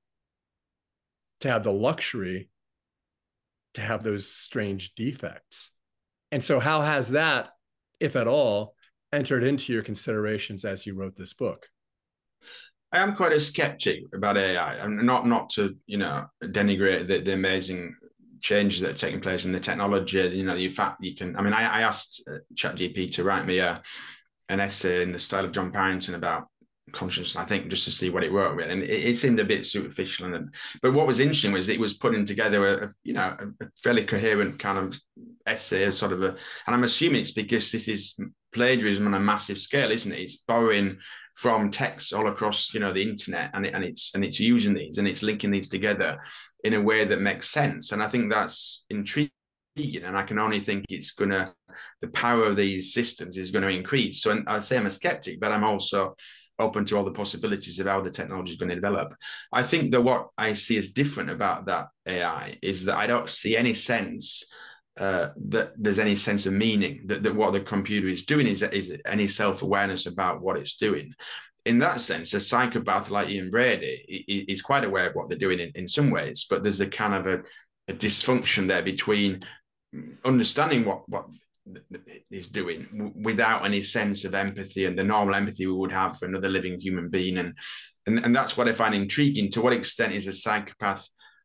to have the luxury to have those strange defects. And so how has that, if at all, entered into your considerations as you wrote this book? I am quite a skeptic about AI. I'm not to, denigrate the amazing changes that are taking place in the technology. The fact you can, I asked ChatGPT to write me an essay in the style of John Pennington about consciousness, I think, just to see what it wrote with, and it seemed a bit superficial. But what was interesting was it was putting together a fairly coherent kind of essay, and I'm assuming it's because this is plagiarism on a massive scale, isn't it? It's borrowing from texts all across, the internet, and it's using these and it's linking these together in a way that makes sense. And I think that's intriguing. And I can only think the power of these systems is going to increase. So I say I'm a skeptic, but I'm also open to all the possibilities of how the technology is going to develop. I think that what I see as different about that AI is that I don't see any sense that there's any sense of meaning, that what the computer is doing is any self-awareness about what it's doing. In that sense, a psychopath like Ian Brady is quite aware of what they're doing in some ways, but there's a kind of a dysfunction there between understanding what is doing without any sense of empathy and the normal empathy we would have for another living human being. And that's what I find intriguing. To what extent is a psychopath,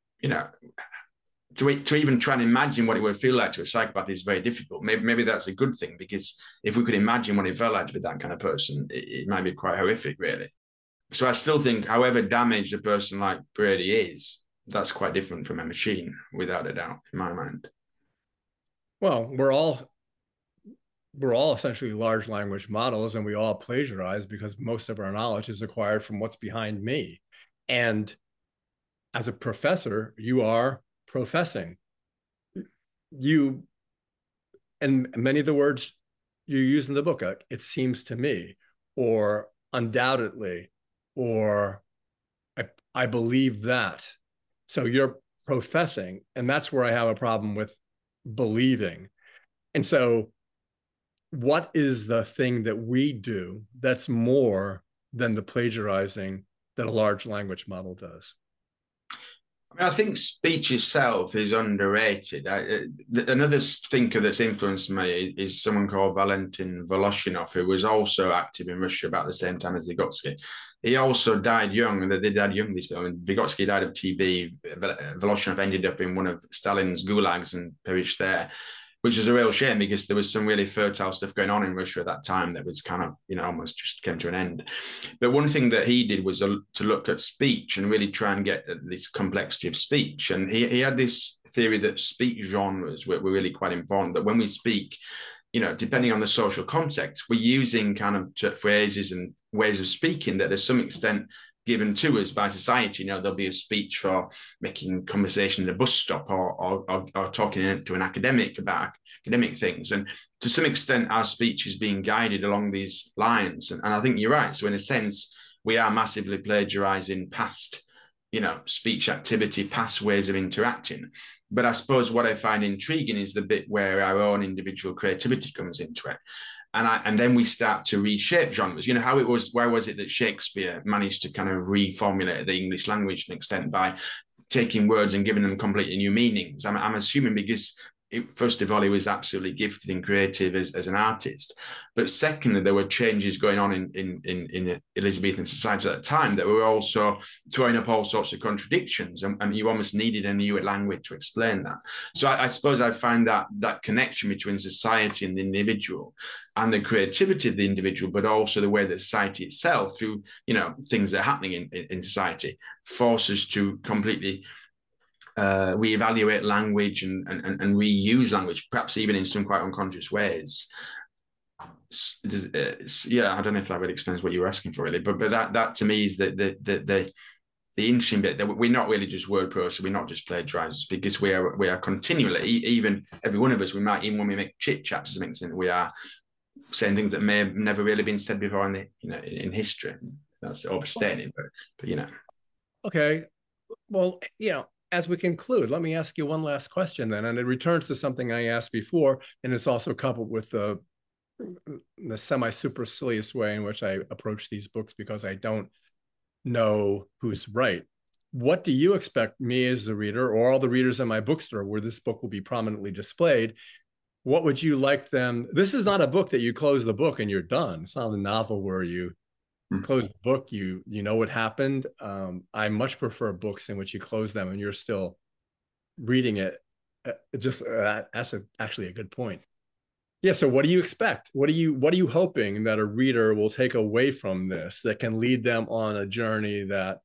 to even try and imagine what it would feel like to a psychopath is very difficult. Maybe that's a good thing, because if we could imagine what it felt like to be that kind of person, it might be quite horrific, really. So I still think, however damaged a person like Brady is, that's quite different from a machine, without a doubt, in my mind. Well, we're all essentially large language models, and we all plagiarize because most of our knowledge is acquired from what's behind me. And as a professor, you are professing. And many of the words you use in the book, it seems to me, or undoubtedly, or I believe that. So you're professing, and that's where I have a problem with believing. And so what is the thing that we do that's more than the plagiarizing that a large language model does? I think speech itself is underrated. Another thinker that's influenced me is someone called Valentin Voloshinov, who was also active in Russia about the same time as Vygotsky. He also died young, and they died young, these people. Vygotsky died of TB. Voloshinov ended up in one of Stalin's gulags and perished there, which is a real shame, because there was some really fertile stuff going on in Russia at that time that was kind of, almost just came to an end. But one thing that he did was to look at speech and really try and get at this complexity of speech. And he had this theory that speech genres were really quite important, that when we speak, depending on the social context, we're using kind of phrases and ways of speaking that to some extent given to us by society. You know, there'll be a speech for making conversation in a bus stop, or talking to an academic about academic things. And to some extent, our speech is being guided along these lines. And I think you're right. So in a sense, we are massively plagiarizing past, you know, speech activity, past ways of interacting. But I suppose what I find intriguing is the bit where our own individual creativity comes into it. And then we start to reshape genres. You know, how it was, where was it that Shakespeare managed to kind of reformulate the English language to an extent by taking words and giving them completely new meanings? I'm assuming because first of all, he was absolutely gifted and creative as an artist. But secondly, there were changes going on in Elizabethan society at the time that were also throwing up all sorts of contradictions, and you almost needed a new language to explain that. So I suppose I find that connection between society and the individual, and the creativity of the individual, but also the way that society itself, through, you know, things that are happening in society, forces to completely reevaluate language and reuse language, perhaps even in some quite unconscious ways. Yeah, I don't know if that really explains what you were asking for, really, but that to me is the interesting bit, that we're not really just word processors, we're not just plagiarizers, because we are continually, even every one of us, we might, even when we make chit chat to some extent, we are saying things that may have never really been said before in history. That's overstating it, but you know. Okay, well, you know, as we conclude, let me ask you one last question then, and it returns to something I asked before, and it's also coupled with the semi-supercilious way in which I approach these books, because I don't know who's right. What do you expect me as a reader, or all the readers in my bookstore where this book will be prominently displayed, what would you like them? This is not a book that you close the book and you're done. It's not a novel where you close the book, you know what happened. I much prefer books in which you close them and you're still reading it. That's actually a good point. Yeah. So what do you expect? What are you hoping that a reader will take away from this that can lead them on a journey that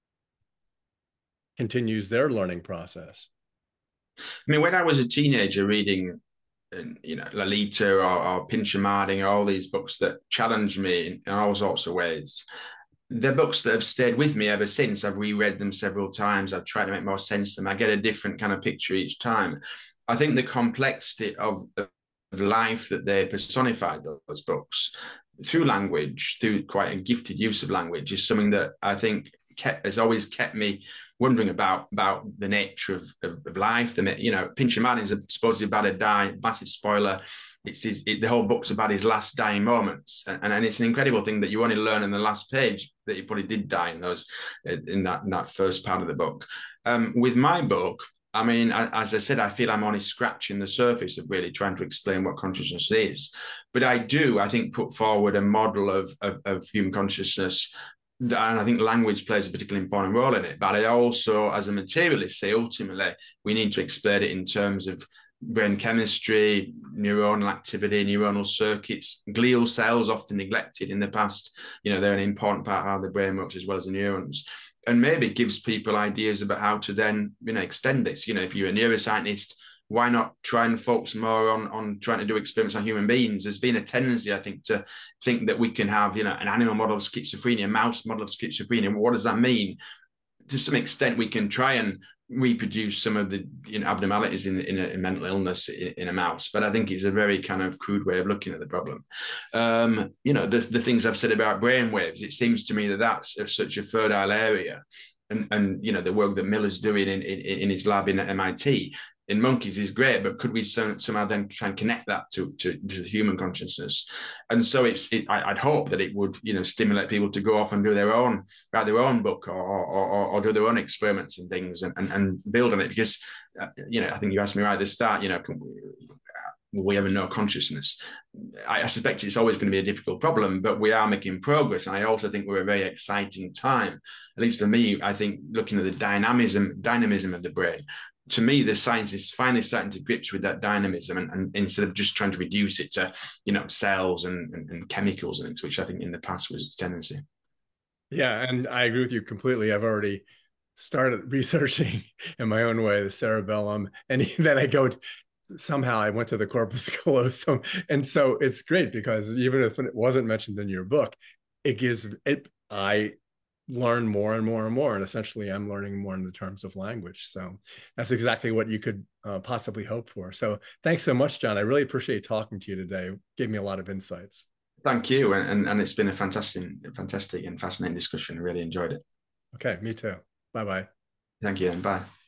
continues their learning process? I mean, when I was a teenager reading, you know, Lolita or Pincher Marding, all these books that challenged me in all sorts of ways, they're books that have stayed with me ever since. I've reread them several times. I've tried to make more sense of them. I get a different kind of picture each time. I think the complexity of life that they personified, those books, through language, through quite a gifted use of language, is something that I think has always kept me wondering about the nature of life. You know, Pincher Marding is supposedly about to die. Massive spoiler. The whole book's about his last dying moments, and it's an incredible thing that you only learn in the last page that he probably did die in that first part of the book. With my book, I mean, as I said, I feel I'm only scratching the surface of really trying to explain what consciousness is. But I think, put forward a model of human consciousness, and I think language plays a particularly important role in it. But I also, as a materialist, say ultimately we need to explain it in terms of brain chemistry, neuronal activity, neuronal circuits, glial cells, often neglected in the past. You know, they're an important part of how the brain works, as well as the neurons. And maybe it gives people ideas about how to then, you know, extend this. You know, if you're a neuroscientist, why not try and focus more on trying to do experiments on human beings? There's been a tendency, I think, to think that we can have, you know, an animal model of schizophrenia, a mouse model of schizophrenia. What does that mean? To some extent, we can try and reproduce some of the, you know, abnormalities in a mental illness in a mouse, but I think it's a very kind of crude way of looking at the problem. You know, the things I've said about brainwaves, it seems to me that that's such a fertile area, and you know, the work that Miller's doing in his lab in MIT in monkeys is great, but could we somehow then try and connect that to human consciousness? And so I'd hope that it would, you know, stimulate people to go off and do write their own book, or do their own experiments and things, and build on it. Because you know, I think you asked me right at the start, you know, will we ever know consciousness? I suspect it's always going to be a difficult problem, but we are making progress. And I also think we're a very exciting time, at least for me. I think looking at the dynamism of the brain, to me, the science is finally starting to grips with that dynamism, and instead of just trying to reduce it to, you know, cells and chemicals and things, which I think in the past was its tendency. Yeah, and I agree with you completely. I've already started researching in my own way the cerebellum, and then somehow I went to the corpus callosum, and so it's great because even if it wasn't mentioned in your book, it gives it. learn more and more and more. And essentially, I'm learning more in the terms of language. So that's exactly what you could possibly hope for. So thanks so much, John. I really appreciate talking to you today. It gave me a lot of insights. Thank you. And it's been a fantastic and fascinating discussion. I really enjoyed it. Okay, me too. Bye-bye. Thank you and bye.